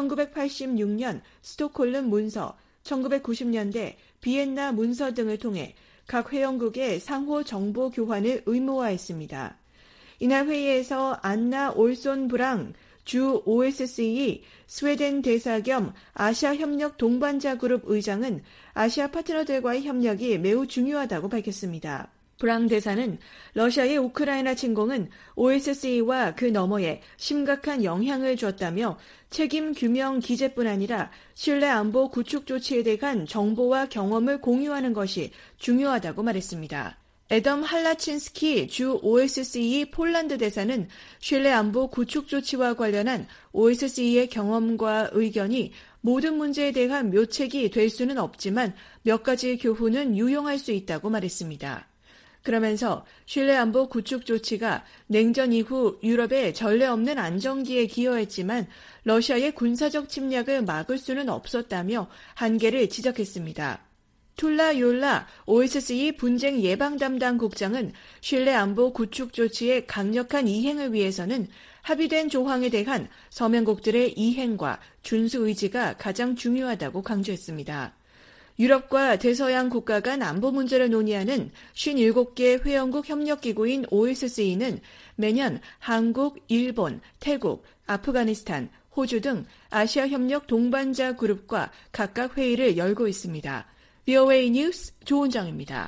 1986년 스톡홀름 문서, 1990년대 비엔나 문서 등을 통해 각 회원국의 상호 정보 교환을 의무화했습니다. 이날 회의에서 안나 올손 브랑 주 OSCE 스웨덴 대사 겸 아시아협력 동반자 그룹 의장은 아시아 파트너들과의 협력이 매우 중요하다고 밝혔습니다. 브랑 대사는 러시아의 우크라이나 침공은 OSCE와 그 너머에 심각한 영향을 줬다며 책임 규명 기재뿐 아니라 신뢰 안보 구축 조치에 대한 정보와 경험을 공유하는 것이 중요하다고 말했습니다. 애덤 할라친스키 주 OSCE 폴란드 대사는 신뢰 안보 구축 조치와 관련한 OSCE의 경험과 의견이 모든 문제에 대한 묘책이 될 수는 없지만 몇 가지 교훈은 유용할 수 있다고 말했습니다. 그러면서 신뢰 안보 구축 조치가 냉전 이후 유럽의 전례 없는 안정기에 기여했지만 러시아의 군사적 침략을 막을 수는 없었다며 한계를 지적했습니다. 툴라 요라 OSCE 분쟁 예방 담당 국장은 신뢰 안보 구축 조치의 강력한 이행을 위해서는 합의된 조항에 대한 서명국들의 이행과 준수 의지가 가장 중요하다고 강조했습니다. 유럽과 대서양 국가 간 안보 문제를 논의하는 57개 회원국 협력기구인 OSCE는 매년 한국, 일본, 태국, 아프가니스탄, 호주 등 아시아 협력 동반자 그룹과 각각 회의를 열고 있습니다. VOA 뉴스 조은정입니다.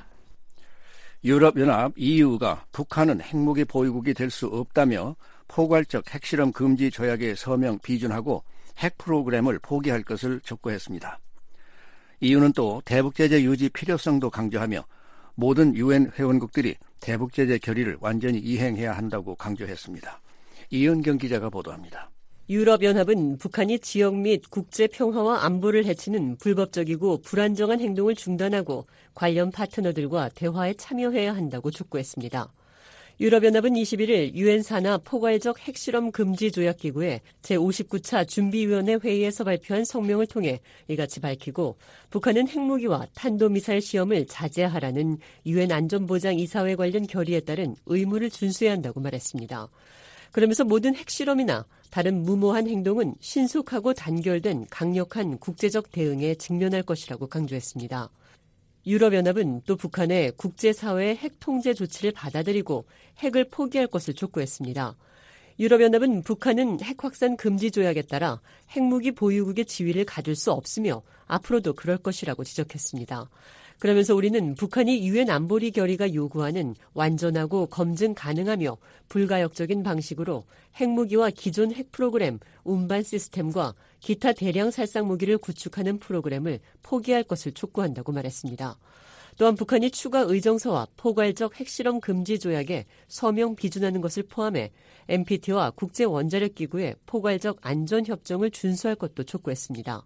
유럽연합 EU가 북한은 핵무기 보유국이 될 수 없다며 포괄적 핵실험 금지 조약에 서명 비준하고 핵 프로그램을 포기할 것을 촉구했습니다. EU는 또 대북제재 유지 필요성도 강조하며 모든 UN 회원국들이 대북제재 결의를 완전히 이행해야 한다고 강조했습니다. 이은경 기자가 보도합니다. 유럽연합은 북한이 지역 및 국제 평화와 안보를 해치는 불법적이고 불안정한 행동을 중단하고 관련 파트너들과 대화에 참여해야 한다고 촉구했습니다. 유럽연합은 21일 유엔 산하 포괄적 핵실험 금지 조약기구의 제59차 준비위원회 회의에서 발표한 성명을 통해 이같이 밝히고 북한은 핵무기와 탄도미사일 시험을 자제하라는 유엔 안전보장이사회 관련 결의에 따른 의무를 준수해야 한다고 말했습니다. 그러면서 모든 핵실험이나 다른 무모한 행동은 신속하고 단결된 강력한 국제적 대응에 직면할 것이라고 강조했습니다. 유럽연합은 또 북한의 국제사회의 핵 통제 조치를 받아들이고 핵을 포기할 것을 촉구했습니다. 유럽연합은 북한은 핵 확산 금지 조약에 따라 핵무기 보유국의 지위를 가질 수 없으며 앞으로도 그럴 것이라고 지적했습니다. 그러면서 우리는 북한이 유엔 안보리 결의가 요구하는 완전하고 검증 가능하며 불가역적인 방식으로 핵무기와 기존 핵 프로그램, 운반 시스템과 기타 대량 살상 무기를 구축하는 프로그램을 포기할 것을 촉구한다고 말했습니다. 또한 북한이 추가 의정서와 포괄적 핵실험 금지 조약에 서명 비준하는 것을 포함해 NPT와 국제원자력기구의 포괄적 안전협정을 준수할 것도 촉구했습니다.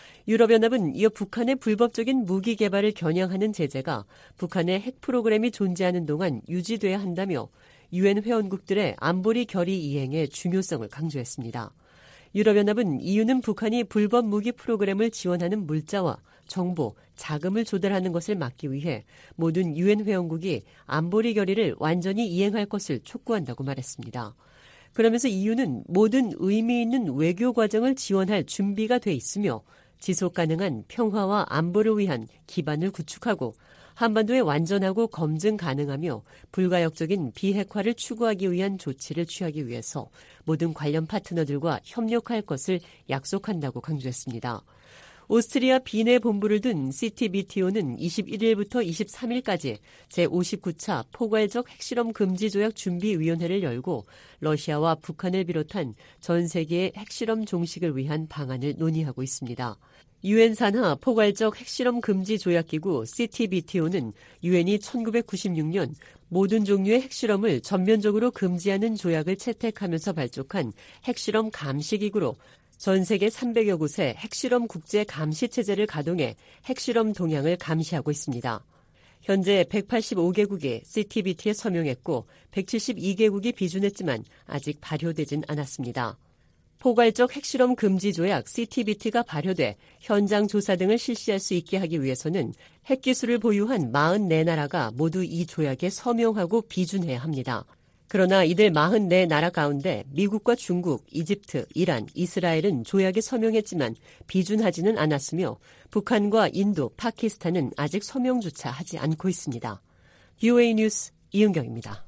유럽연합은 이어 북한의 불법적인 무기 개발을 겨냥하는 제재가 북한의 핵 프로그램이 존재하는 동안 유지돼야 한다며 유엔 회원국들의 안보리 결의 이행의 중요성을 강조했습니다. 유럽연합은 EU는 북한이 불법 무기 프로그램을 지원하는 물자와 정보, 자금을 조달하는 것을 막기 위해 모든 유엔 회원국이 안보리 결의를 완전히 이행할 것을 촉구한다고 말했습니다. 그러면서 EU는 모든 의미 있는 외교 과정을 지원할 준비가 돼 있으며 지속 가능한 평화와 안보를 위한 기반을 구축하고 한반도에 완전하고 검증 가능하며 불가역적인 비핵화를 추구하기 위한 조치를 취하기 위해서 모든 관련 파트너들과 협력할 것을 약속한다고 강조했습니다. 오스트리아 빈에 본부를 둔 CTBTO는 21일부터 23일까지 제59차 포괄적 핵실험 금지 조약 준비위원회를 열고 러시아와 북한을 비롯한 전 세계의 핵실험 종식을 위한 방안을 논의하고 있습니다. 유엔 산하 포괄적 핵실험 금지 조약기구 CTBTO는 유엔이 1996년 모든 종류의 핵실험을 전면적으로 금지하는 조약을 채택하면서 발족한 핵실험 감시기구로 전 세계 300여 곳에 핵실험 국제 감시 체제를 가동해 핵실험 동향을 감시하고 있습니다. 현재 185개국이 CTBT에 서명했고 172개국이 비준했지만 아직 발효되진 않았습니다. 포괄적 핵실험 금지 조약 CTBT가 발효돼 현장 조사 등을 실시할 수 있게 하기 위해서는 핵기술을 보유한 44나라가 모두 이 조약에 서명하고 비준해야 합니다. 그러나 이들 44나라 가운데 미국과 중국, 이집트, 이란, 이스라엘은 조약에 서명했지만 비준하지는 않았으며 북한과 인도, 파키스탄은 아직 서명조차 하지 않고 있습니다. VOA 뉴스 이은경입니다.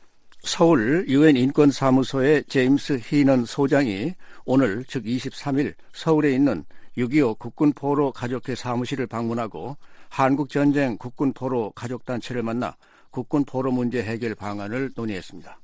서울 유엔 인권사무소의 제임스 히넌 소장이 오늘 즉 23일 서울에 있는 6.25 국군포로 가족회 사무실을 방문하고 한국전쟁 국군포로 가족단체를 만나 국군포로 문제 해결 방안을 논의했습니다.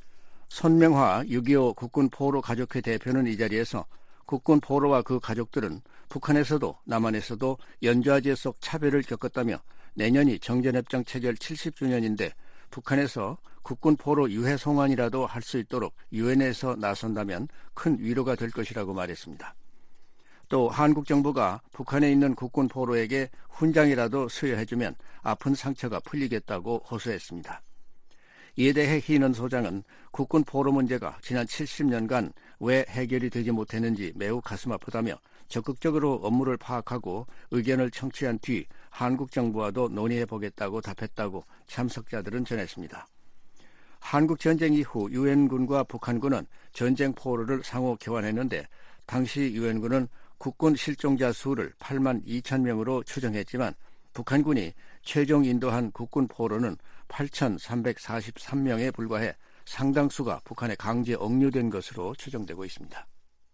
손명화 6.25 국군포로 가족회 대표는 이 자리에서 국군포로와 그 가족들은 북한에서도 남한에서도 연좌제 속 차별을 겪었다며 내년이 정전협정 체결 70주년인데 북한에서 국군포로 유해 송환이라도 할 수 있도록 유엔에서 나선다면 큰 위로가 될 것이라고 말했습니다. 또 한국 정부가 북한에 있는 국군포로에게 훈장이라도 수여해주면 아픈 상처가 풀리겠다고 호소했습니다. 이에 대해 히넌 소장은 국군포로 문제가 지난 70년간 왜 해결이 되지 못했는지 매우 가슴 아프다며 적극적으로 업무를 파악하고 의견을 청취한 뒤 한국 정부와도 논의해보겠다고 답했다고 참석자들은 전했습니다. 한국 전쟁 이후 유엔군과 북한군은 전쟁 포로를 상호 교환했는데 당시 유엔군은 국군 실종자 수를 8만 2천 명으로 추정했지만 북한군이 최종 인도한 국군 포로는 8,343명에 불과해 상당수가 북한에 강제 억류된 것으로 추정되고 있습니다.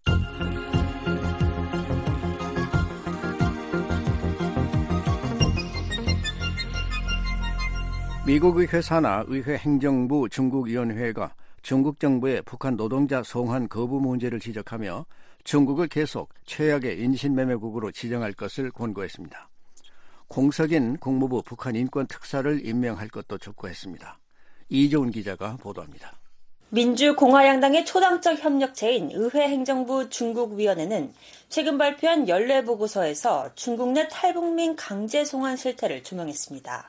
미국의회 산하 의회 행정부 중국위원회가 중국 정부의 북한 노동자 송환 거부 문제를 지적하며 중국을 계속 최악의 인신매매국으로 지정할 것을 권고했습니다. 공석인 국무부 북한 인권특사를 임명할 것도 촉구했습니다. 이조은 기자가 보도합니다. 민주공화양당의 초당적 협력체인 의회행정부 중국위원회는 최근 발표한 연례보고서에서 중국 내 탈북민 강제 송환 실태를 조명했습니다.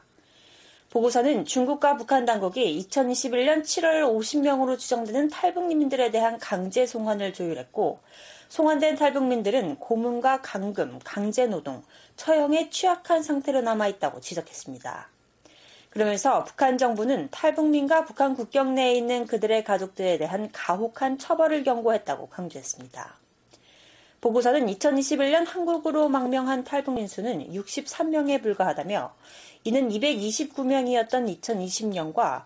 보고서는 중국과 북한 당국이 2021년 7월 50명으로 추정되는 탈북민들에 대한 강제 송환을 조율했고, 송환된 탈북민들은 고문과 감금, 강제노동, 처형에 취약한 상태로 남아있다고 지적했습니다. 그러면서 북한 정부는 탈북민과 북한 국경 내에 있는 그들의 가족들에 대한 가혹한 처벌을 경고했다고 강조했습니다. 보고서는 2021년 한국으로 망명한 탈북민 수는 63명에 불과하다며 이는 229명이었던 2020년과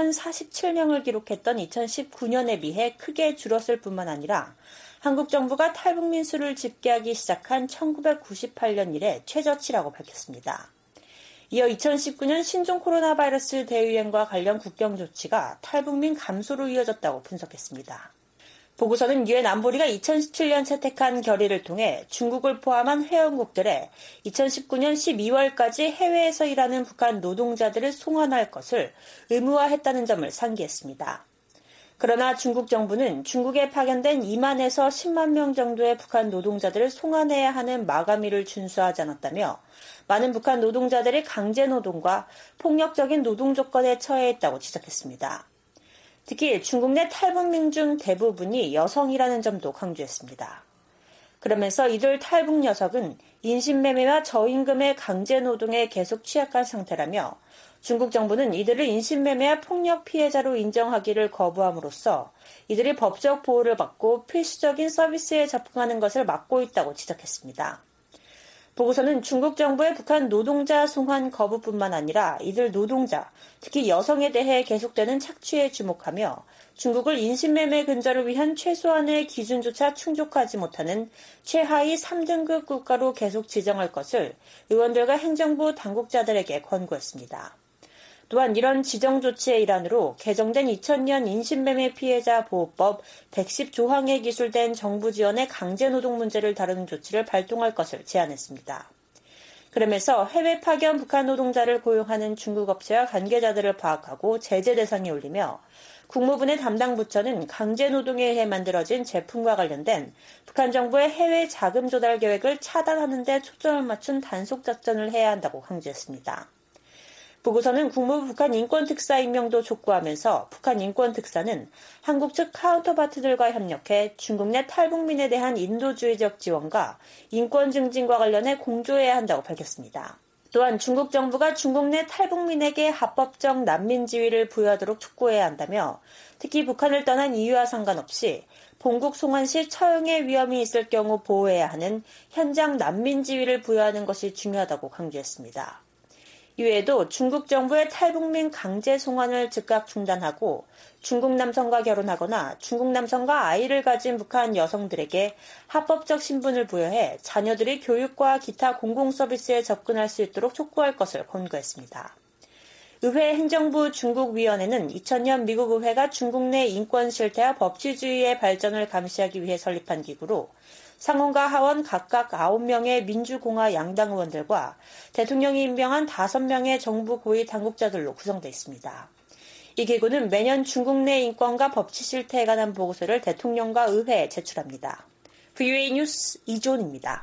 1047명을 기록했던 2019년에 비해 크게 줄었을 뿐만 아니라 한국 정부가 탈북민 수를 집계하기 시작한 1998년 이래 최저치라고 밝혔습니다. 이어 2019년 신종 코로나 바이러스 대유행과 관련 국경 조치가 탈북민 감소로 이어졌다고 분석했습니다. 보고서는 유엔 안보리가 2017년 채택한 결의를 통해 중국을 포함한 회원국들에 2019년 12월까지 해외에서 일하는 북한 노동자들을 송환할 것을 의무화했다는 점을 상기했습니다. 그러나 중국 정부는 중국에 파견된 2만에서 10만 명 정도의 북한 노동자들을 송환해야 하는 마감일을 준수하지 않았다며 많은 북한 노동자들이 강제노동과 폭력적인 노동 조건에 처해 있다고 지적했습니다. 특히 중국 내 탈북민 중 대부분이 여성이라는 점도 강조했습니다. 그러면서 이들 탈북 녀석은 인신매매와 저임금의 강제노동에 계속 취약한 상태라며 중국 정부는 이들을 인신매매와 폭력 피해자로 인정하기를 거부함으로써 이들이 법적 보호를 받고 필수적인 서비스에 접근하는 것을 막고 있다고 지적했습니다. 보고서는 중국 정부의 북한 노동자 송환 거부뿐만 아니라 이들 노동자, 특히 여성에 대해 계속되는 착취에 주목하며 중국을 인신매매 근절을 위한 최소한의 기준조차 충족하지 못하는 최하위 3등급 국가로 계속 지정할 것을 의원들과 행정부 당국자들에게 권고했습니다. 또한 이런 지정 조치의 일환으로 개정된 2000년 인신매매 피해자 보호법 110조항에 기술된 정부 지원의 강제노동 문제를 다루는 조치를 발동할 것을 제안했습니다. 그러면서 해외 파견 북한 노동자를 고용하는 중국 업체와 관계자들을 파악하고 제재 대상에 올리며 국무부의 담당 부처는 강제노동에 의해 만들어진 제품과 관련된 북한 정부의 해외 자금 조달 계획을 차단하는 데 초점을 맞춘 단속 작전을 해야 한다고 강조했습니다. 보고서는 국무부 북한 인권특사 임명도 촉구하면서 북한 인권특사는 한국 측 카운터파트들과 협력해 중국 내 탈북민에 대한 인도주의적 지원과 인권 증진과 관련해 공조해야 한다고 밝혔습니다. 또한 중국 정부가 중국 내 탈북민에게 합법적 난민 지위를 부여하도록 촉구해야 한다며 특히 북한을 떠난 이유와 상관없이 본국 송환 시 처형의 위험이 있을 경우 보호해야 하는 현장 난민 지위를 부여하는 것이 중요하다고 강조했습니다. 이외에도 중국 정부의 탈북민 강제 송환을 즉각 중단하고 중국 남성과 결혼하거나 중국 남성과 아이를 가진 북한 여성들에게 합법적 신분을 부여해 자녀들이 교육과 기타 공공서비스에 접근할 수 있도록 촉구할 것을 권고했습니다. 의회 행정부 중국위원회는 2000년 미국 의회가 중국 내 인권 실태와 법치주의의 발전을 감시하기 위해 설립한 기구로 상원과 하원 각각 9명의 민주공화 양당 의원들과 대통령이 임명한 5명의 정부 고위 당국자들로 구성되어 있습니다. 이 기구는 매년 중국 내 인권과 법치 실태에 관한 보고서를 대통령과 의회에 제출합니다. VOA 뉴스 이존입니다.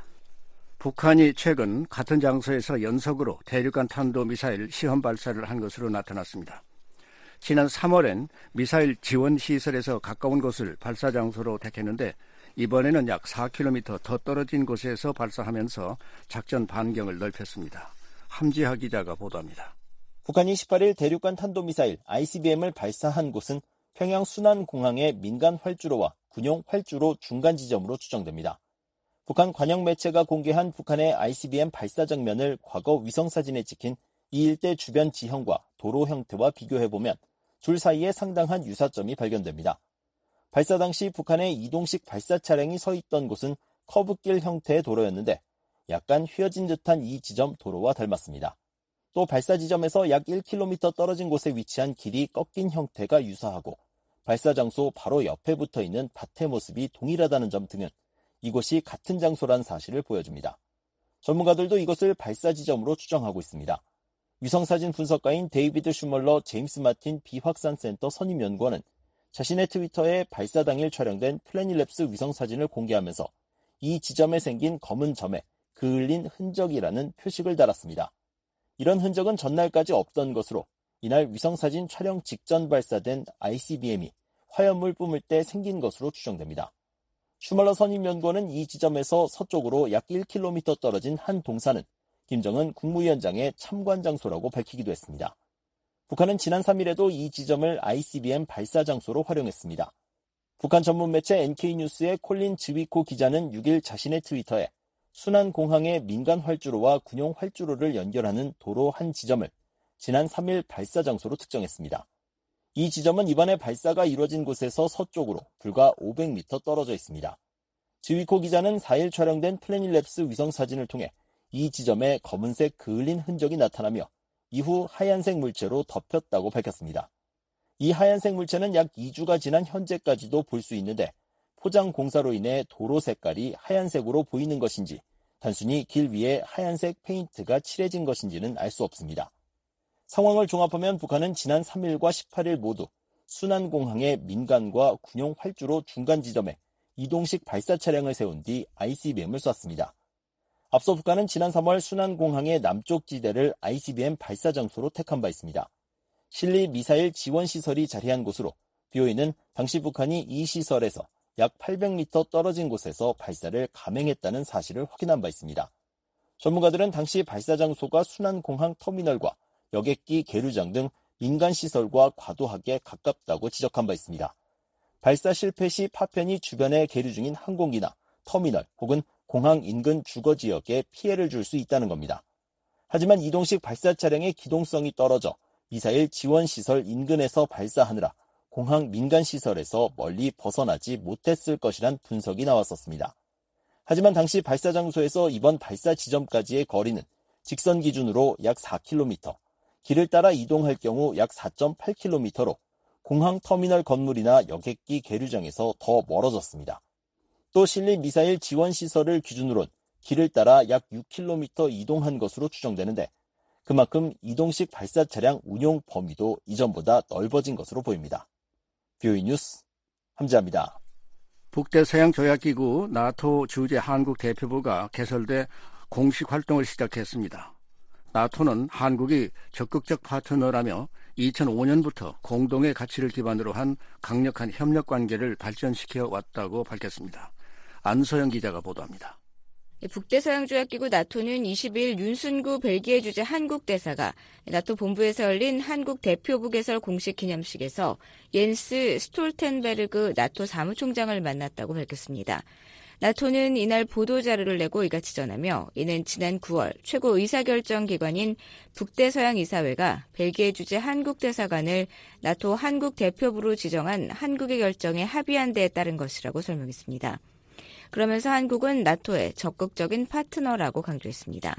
북한이 최근 같은 장소에서 연속으로 대륙간 탄도미사일 시험 발사를 한 것으로 나타났습니다. 지난 3월엔 미사일 지원 시설에서 가까운 곳을 발사 장소로 택했는데 이번에는 약 4km 더 떨어진 곳에서 발사하면서 작전 반경을 넓혔습니다. 함지하 기자가 보도합니다. 북한이 18일 대륙간 탄도미사일 ICBM을 발사한 곳은 평양 순안공항의 민간 활주로와 군용 활주로 중간 지점으로 추정됩니다. 북한 관영 매체가 공개한 북한의 ICBM 발사 장면을 과거 위성사진에 찍힌 이 일대 주변 지형과 도로 형태와 비교해보면 둘 사이에 상당한 유사점이 발견됩니다. 발사 당시 북한의 이동식 발사 차량이 서 있던 곳은 커브길 형태의 도로였는데 약간 휘어진 듯한 이 지점 도로와 닮았습니다. 또 발사 지점에서 약 1km 떨어진 곳에 위치한 길이 꺾인 형태가 유사하고 발사 장소 바로 옆에 붙어 있는 밭의 모습이 동일하다는 점 등은 이곳이 같은 장소란 사실을 보여줍니다. 전문가들도 이것을 발사 지점으로 추정하고 있습니다. 위성사진 분석가인 데이비드 슈멀러 제임스 마틴 비확산센터 선임연구원은 자신의 트위터에 발사 당일 촬영된 플래닛랩스 위성사진을 공개하면서 이 지점에 생긴 검은 점에 그을린 흔적이라는 표식을 달았습니다. 이런 흔적은 전날까지 없던 것으로 이날 위성사진 촬영 직전 발사된 ICBM이 화염을 뿜을 때 생긴 것으로 추정됩니다. 슈멀러 선임연구원은 이 지점에서 서쪽으로 약 1km 떨어진 한 동산은 김정은 국무위원장의 참관 장소라고 밝히기도 했습니다. 북한은 지난 3일에도 이 지점을 ICBM 발사 장소로 활용했습니다. 북한 전문 매체 NK뉴스의 콜린 즈위코 기자는 6일 자신의 트위터에 순안공항의 민간 활주로와 군용 활주로를 연결하는 도로 한 지점을 지난 3일 발사 장소로 특정했습니다. 이 지점은 이번에 발사가 이루어진 곳에서 서쪽으로 불과 500m 떨어져 있습니다. 즈위코 기자는 4일 촬영된 플래닛랩스 위성사진을 통해 이 지점에 검은색 그을린 흔적이 나타나며 이후 하얀색 물체로 덮였다고 밝혔습니다. 이 하얀색 물체는 약 2주가 지난 현재까지도 볼 수 있는데 포장 공사로 인해 도로 색깔이 하얀색으로 보이는 것인지 단순히 길 위에 하얀색 페인트가 칠해진 것인지는 알 수 없습니다. 상황을 종합하면 북한은 지난 3일과 18일 모두 순안공항의 민간과 군용 활주로 중간 지점에 이동식 발사 차량을 세운 뒤 ICBM을 쐈습니다. 앞서 북한은 지난 3월 순안공항의 남쪽 지대를 ICBM 발사 장소로 택한 바 있습니다. 실리 미사일 지원 시설이 자리한 곳으로 BOE는 당시 북한이 이 시설에서 약 800m 떨어진 곳에서 발사를 감행했다는 사실을 확인한 바 있습니다. 전문가들은 당시 발사 장소가 순안공항 터미널과 여객기 계류장 등 민간 시설과 과도하게 가깝다고 지적한 바 있습니다. 발사 실패 시 파편이 주변에 계류 중인 항공기나 터미널 혹은 공항 인근 주거 지역에 피해를 줄 수 있다는 겁니다. 하지만 이동식 발사 차량의 기동성이 떨어져 미사일 지원 시설 인근에서 발사하느라 공항 민간 시설에서 멀리 벗어나지 못했을 것이란 분석이 나왔었습니다. 하지만 당시 발사 장소에서 이번 발사 지점까지의 거리는 직선 기준으로 약 4km, 길을 따라 이동할 경우 약 4.8km로 공항 터미널 건물이나 여객기 계류장에서 더 멀어졌습니다. 또 실리 미사일 지원 시설을 기준으론 길을 따라 약 6km 이동한 것으로 추정되는데 그만큼 이동식 발사 차량 운용 범위도 이전보다 넓어진 것으로 보입니다. BOE 뉴스 함지아입니다. 북대서양조약기구 나토 주재 한국 대표부가 개설돼 공식 활동을 시작했습니다. 나토는 한국이 적극적 파트너라며 2005년부터 공동의 가치를 기반으로 한 강력한 협력 관계를 발전시켜 왔다고 밝혔습니다. 안소영 기자가 보도합니다. 북대서양조약기구 나토는 20일 윤순구 벨기에 주재 한국 대사가 나토 본부에서 열린 한국 대표부 개설 공식 기념식에서 옌스 스톨텐베르그 나토 사무총장을 만났다고 밝혔습니다. 나토는 이날 보도자료를 내고 이같이 전하며 이는 지난 9월 최고 의사결정기관인 북대서양이사회가 벨기에 주재 한국 대사관을 나토 한국 대표부로 지정한 한국의 결정에 합의한 데에 따른 것이라고 설명했습니다. 그러면서 한국은 나토의 적극적인 파트너라고 강조했습니다.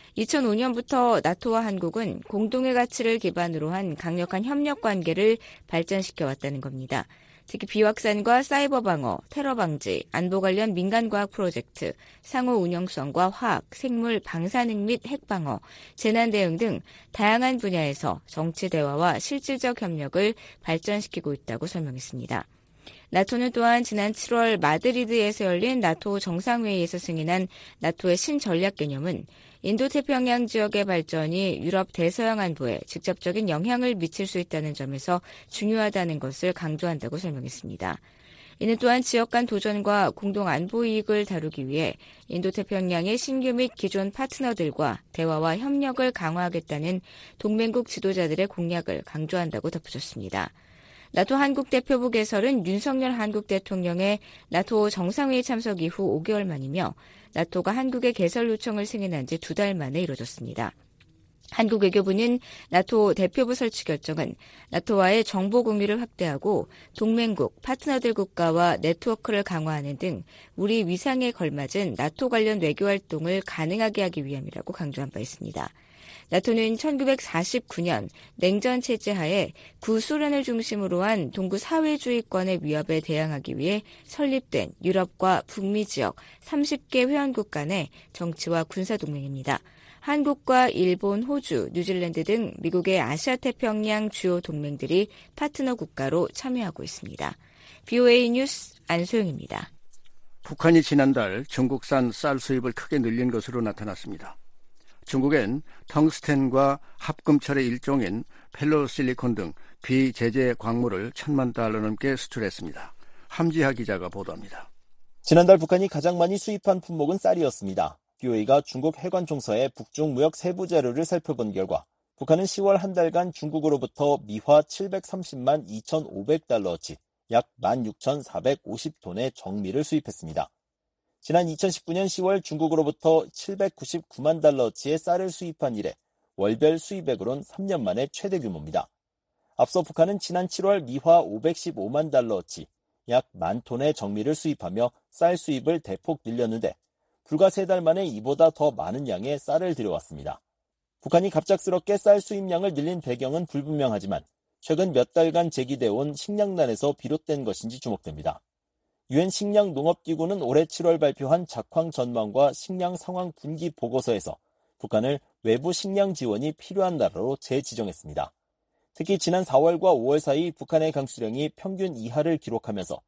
2005년부터 나토와 한국은 공동의 가치를 기반으로 한 강력한 협력 관계를 발전시켜 왔다는 겁니다. 특히 비확산과 사이버 방어, 테러 방지, 안보 관련 민간과학 프로젝트, 상호 운영성과 화학, 생물, 방사능 및 핵 방어, 재난 대응 등 다양한 분야에서 정치 대화와 실질적 협력을 발전시키고 있다고 설명했습니다. 나토는 또한 지난 7월 마드리드에서 열린 나토 정상회의에서 승인한 나토의 신전략 개념은 인도태평양 지역의 발전이 유럽 대서양 안보에 직접적인 영향을 미칠 수 있다는 점에서 중요하다는 것을 강조한다고 설명했습니다. 이는 또한 지역 간 도전과 공동 안보 이익을 다루기 위해 인도태평양의 신규 및 기존 파트너들과 대화와 협력을 강화하겠다는 동맹국 지도자들의 공약을 강조한다고 덧붙였습니다. 나토 한국 대표부 개설은 윤석열 한국 대통령의 나토 정상회의 참석 이후 5개월 만이며 나토가 한국의 개설 요청을 승인한 지 2달 만에 이뤄졌습니다. 한국 외교부는 나토 대표부 설치 결정은 나토와의 정보 공유를 확대하고 동맹국, 파트너들 국가와 네트워크를 강화하는 등 우리 위상에 걸맞은 나토 관련 외교 활동을 가능하게 하기 위함이라고 강조한 바 있습니다. 나토는 1949년 냉전 체제 하에 구소련을 중심으로 한 동구 사회주의권의 위협에 대항하기 위해 설립된 유럽과 북미 지역 30개 회원국 간의 정치와 군사 동맹입니다. 한국과 일본, 호주, 뉴질랜드 등 미국의 아시아 태평양 주요 동맹들이 파트너 국가로 참여하고 있습니다. BOA 뉴스 안소영입니다. 북한이 지난달 중국산 쌀 수입을 크게 늘린 것으로 나타났습니다. 중국엔 텅스텐과 합금철의 일종인 펠로실리콘 등 비제재 광물을 1,000만 달러 넘게 수출했습니다. 함지하 기자가 보도합니다. 지난달 북한이 가장 많이 수입한 품목은 쌀이었습니다. BOA가 중국 해관총서의 북중 무역 세부 자료를 살펴본 결과 북한은 10월 한 달간 중국으로부터 미화 730만 2,500달러어치 약 16,450톤의 정미를 수입했습니다. 지난 2019년 10월 중국으로부터 799만 달러어치의 쌀을 수입한 이래 월별 수입액으론 3년 만에 최대 규모입니다. 앞서 북한은 지난 7월 미화 515만 달러어치 약 10,000톤의 정미를 수입하며 쌀 수입을 대폭 늘렸는데 불과 3달 만에 이보다 더 많은 양의 쌀을 들여왔습니다. 북한이 갑작스럽게 쌀 수입량을 늘린 배경은 불분명하지만 최근 몇 달간 제기되어 온 식량난에서 비롯된 것인지 주목됩니다. 유엔 식량농업기구는 올해 7월 발표한 작황 전망과 식량 상황 분기 보고서에서 북한을 외부 식량 지원이 필요한 나라로 재지정했습니다. 특히 지난 4월과 5월 사이 북한의 강수량이 평균 이하를 기록하면서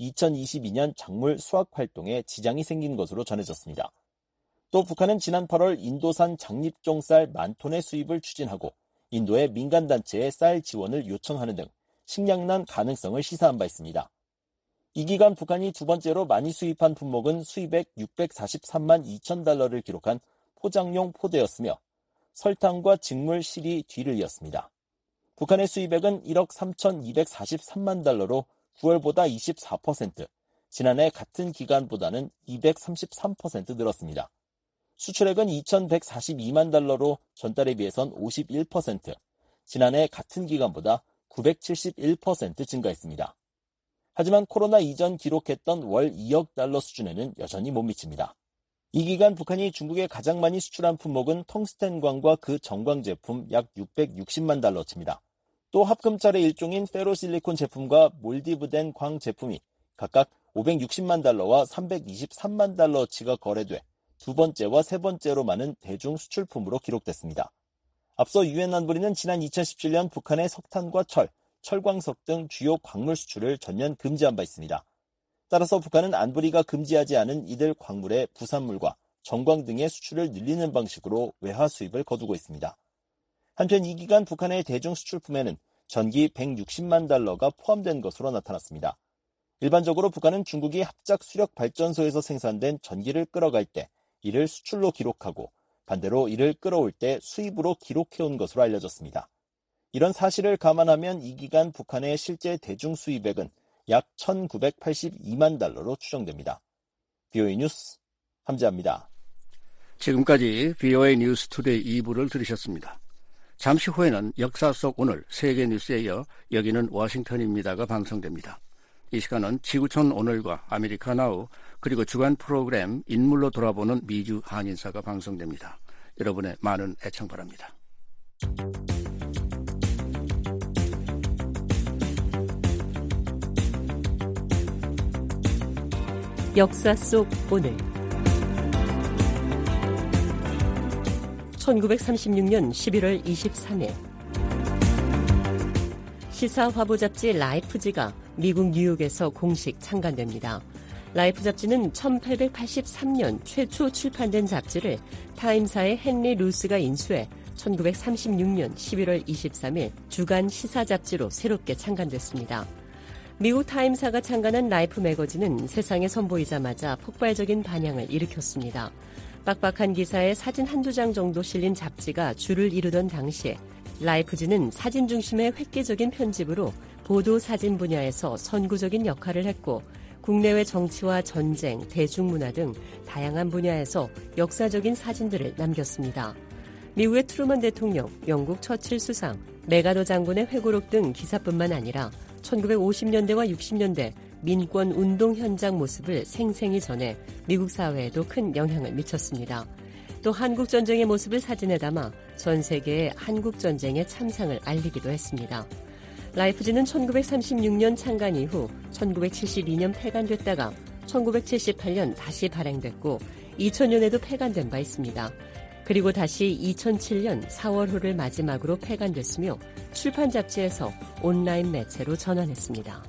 2022년 작물 수확 활동에 지장이 생긴 것으로 전해졌습니다. 또 북한은 지난 8월 인도산 장립종 쌀 10,000톤의 수입을 추진하고 인도의 민간단체에 쌀 지원을 요청하는 등 식량난 가능성을 시사한 바 있습니다. 이 기간 북한이 두 번째로 많이 수입한 품목은 수입액 643만 2천 달러를 기록한 포장용 포대였으며 설탕과 직물 실이 뒤를 이었습니다. 북한의 수입액은 1억 3,243만 달러로 9월보다 24%, 지난해 같은 기간보다는 233% 늘었습니다. 수출액은 2,142만 달러로 전달에 비해선 51%, 지난해 같은 기간보다 971% 증가했습니다. 하지만 코로나 이전 기록했던 월 2억 달러 수준에는 여전히 못 미칩니다. 이 기간 북한이 중국에 가장 많이 수출한 품목은 텅스텐광과 그 정광 제품 약 660만 달러치입니다. 또 합금철의 일종인 페로실리콘 제품과 몰디브된 광 제품이 각각 560만 달러와 323만 달러치가 거래돼 두 번째와 세 번째로 많은 대중 수출품으로 기록됐습니다. 앞서 유엔 안보리는 지난 2017년 북한의 석탄과 철, 철광석 등 주요 광물 수출을 전면 금지한 바 있습니다. 따라서 북한은 안보리가 금지하지 않은 이들 광물의 부산물과 정광 등의 수출을 늘리는 방식으로 외화 수입을 거두고 있습니다. 한편 이 기간 북한의 대중 수출품에는 전기 160만 달러가 포함된 것으로 나타났습니다. 일반적으로 북한은 중국이 합작 수력 발전소에서 생산된 전기를 끌어갈 때 이를 수출로 기록하고 반대로 이를 끌어올 때 수입으로 기록해온 것으로 알려졌습니다. 이런 사실을 감안하면 이 기간 북한의 실제 대중 수입액은 약 1,982만 달러로 추정됩니다. BOA 뉴스 함재합니다. 지금까지 BOA 뉴스 투데이 2부를 들으셨습니다. 잠시 후에는 역사 속 오늘 세계 뉴스에 이어 여기는 워싱턴입니다가 방송됩니다. 이 시간은 지구촌 오늘과 아메리카 나우 그리고 주간 프로그램 인물로 돌아보는 미주 한인사가 방송됩니다. 여러분의 많은 애청 바랍니다. 역사 속 오늘 1936년 11월 23일 시사 화보 잡지 라이프지가 미국 뉴욕에서 공식 창간됩니다. 라이프 잡지는 1883년 최초 출판된 잡지를 타임사의 헨리 루스가 인수해 1936년 11월 23일 주간 시사 잡지로 새롭게 창간됐습니다. 미국 타임사가 창간한 라이프 매거진은 세상에 선보이자마자 폭발적인 반향을 일으켰습니다. 빡빡한 기사에 사진 한두 장 정도 실린 잡지가 주를 이루던 당시에 라이프지는 사진 중심의 획기적인 편집으로 보도 사진 분야에서 선구적인 역할을 했고 국내외 정치와 전쟁, 대중문화 등 다양한 분야에서 역사적인 사진들을 남겼습니다. 미국의 트루먼 대통령, 영국 처칠 수상, 메가더 장군의 회고록 등 기사뿐만 아니라 1950년대와 60년대 민권 운동 현장 모습을 생생히 전해 미국 사회에도 큰 영향을 미쳤습니다. 또 한국전쟁의 모습을 사진에 담아 전 세계에 한국전쟁의 참상을 알리기도 했습니다. 라이프지는 1936년 창간 이후 1972년 폐간됐다가 1978년 다시 발행됐고 2000년에도 폐간된 바 있습니다. 그리고 다시 2007년 4월호를 마지막으로 폐간됐으며 출판 잡지에서 온라인 매체로 전환했습니다.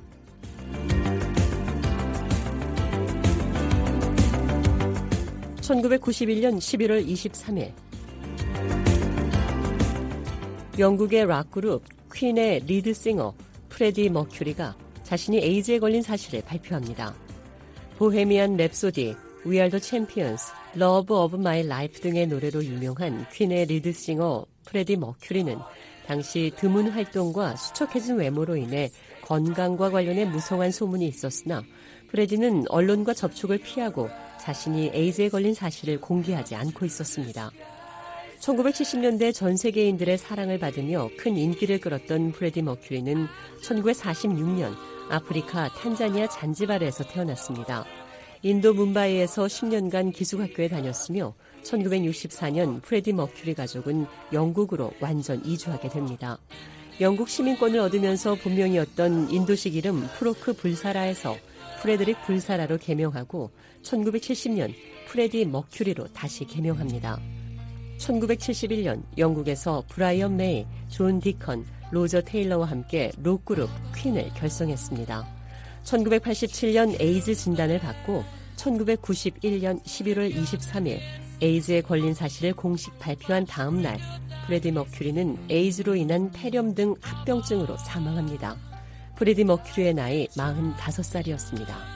(1991년 11월 23일) 영국의 락그룹 퀸의 리드싱어 프레디 머큐리가 자신이 에이즈에 걸린 사실을 발표합니다. 보헤미안 랩소디, We Are the Champions, Love of My Life 등의 노래로 유명한 퀸의 리드싱어 프레디 머큐리는 당시 드문 활동과 수척해진 외모로 인해 건강과 관련해 무성한 소문이 있었으나 프레디는 언론과 접촉을 피하고 자신이 에이즈에 걸린 사실을 공개하지 않고 있었습니다. 1970년대 전 세계인들의 사랑을 받으며 큰 인기를 끌었던 프레디 머큐리는 1946년 아프리카 탄자니아 잔지바르에서 태어났습니다. 인도 뭄바이에서 10년간 기숙학교에 다녔으며 1964년 프레디 머큐리 가족은 영국으로 완전 이주하게 됩니다. 영국 시민권을 얻으면서 본명이었던 인도식 이름 프로크 불사라에서 프레드릭 불사라로 개명하고 1970년 프레디 머큐리로 다시 개명합니다. 1971년 영국에서 브라이언 메이, 존 디컨, 로저 테일러와 함께 록그룹 퀸을 결성했습니다. 1987년 에이즈 진단을 받고 1991년 11월 23일 에이즈에 걸린 사실을 공식 발표한 다음 날 프레디 머큐리는 에이즈로 인한 폐렴 등 합병증으로 사망합니다. 프레디 머큐리의 나이 45살이었습니다.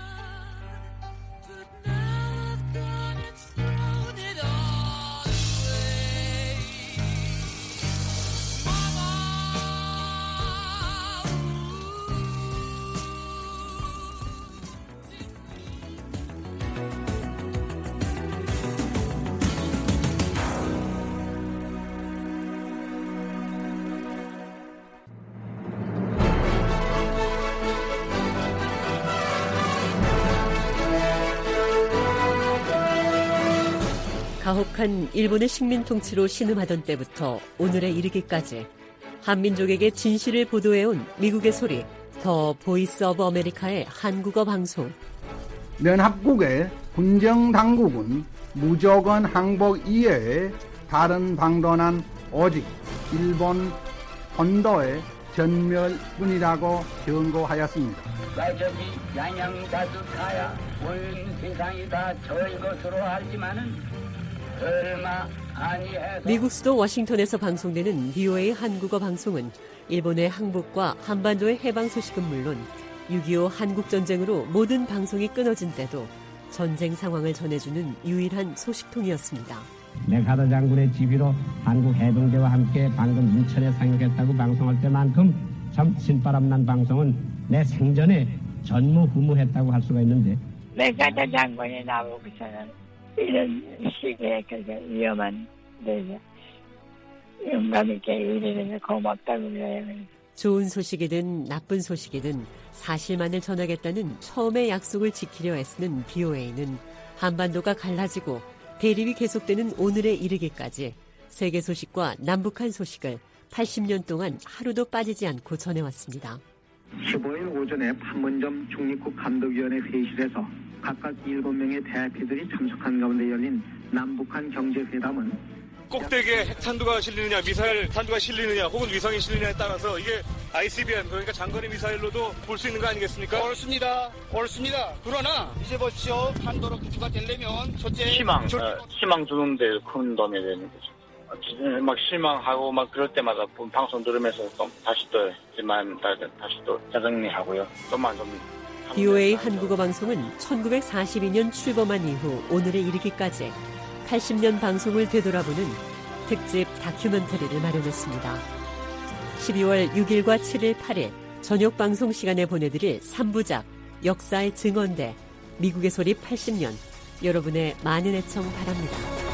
가혹한 일본의 식민 통치로 신음하던 때부터 오늘에 이르기까지 한민족에게 진실을 보도해온 미국의 소리, 더 보이스 오브 아메리카의 한국어 방송. 연합국의 군정당국은 무조건 항복 이외에 다른 방도는 오직 일본 본도의 전멸뿐이라고 경고하였습니다. 와저비 양양자주카야 온 세상이 다 저의 것으로 알지만은 미국 수도 워싱턴에서 방송되는 VOA 한국어 방송은 일본의 항복과 한반도의 해방 소식은 물론 6.25 한국전쟁으로 모든 방송이 끊어진 때도 전쟁 상황을 전해주는 유일한 소식통이었습니다. 맥하더 장군의 지휘로 한국 해병대와 함께 방금 인천에 상륙했다고 방송할 때만큼 참 신바람난 방송은 내 생전에 전무후무했다고 할 수가 있는데 맥하더 장군이 나오고서는 이런 시기에 그렇게 위험한 데서 용감 있게 일해서 고맙다고 그래요. 좋은 소식이든 나쁜 소식이든 사실만을 전하겠다는 처음의 약속을 지키려 애쓰는 BOA는 한반도가 갈라지고 대립이 계속되는 오늘에 이르기까지 세계 소식과 남북한 소식을 80년 동안 하루도 빠지지 않고 전해왔습니다. 15일 오전에 판문점 중립국 감독위원회 회의실에서 각각 7명의 대표들이 참석한 가운데 열린 남북한 경제회담은 꼭대기에 핵탄두가 실리느냐, 미사일 탄두가 실리느냐, 혹은 위성이 실리느냐에 따라서 이게 ICBM, 그러니까 장거리 미사일로도 볼 수 있는 거 아니겠습니까? 옳습니다. 그러나 이제 보십시오. 탄도로 구축가 되려면 첫째 희망 주는데 큰 도움이 되는 거죠. 막 실망하고 막 그럴 때마다 방송 들으면서 또 다시 또 재정리하고요. 좀만 좀. BOA 한국어 방송은 1942년 출범한 이후 오늘에 이르기까지 80년 방송을 되돌아보는 특집 다큐멘터리를 마련했습니다. 12월 6일과 7일, 8일 저녁 방송 시간에 보내드릴 3부작 역사의 증언대 미국의 소리 80년 여러분의 많은 애청 바랍니다.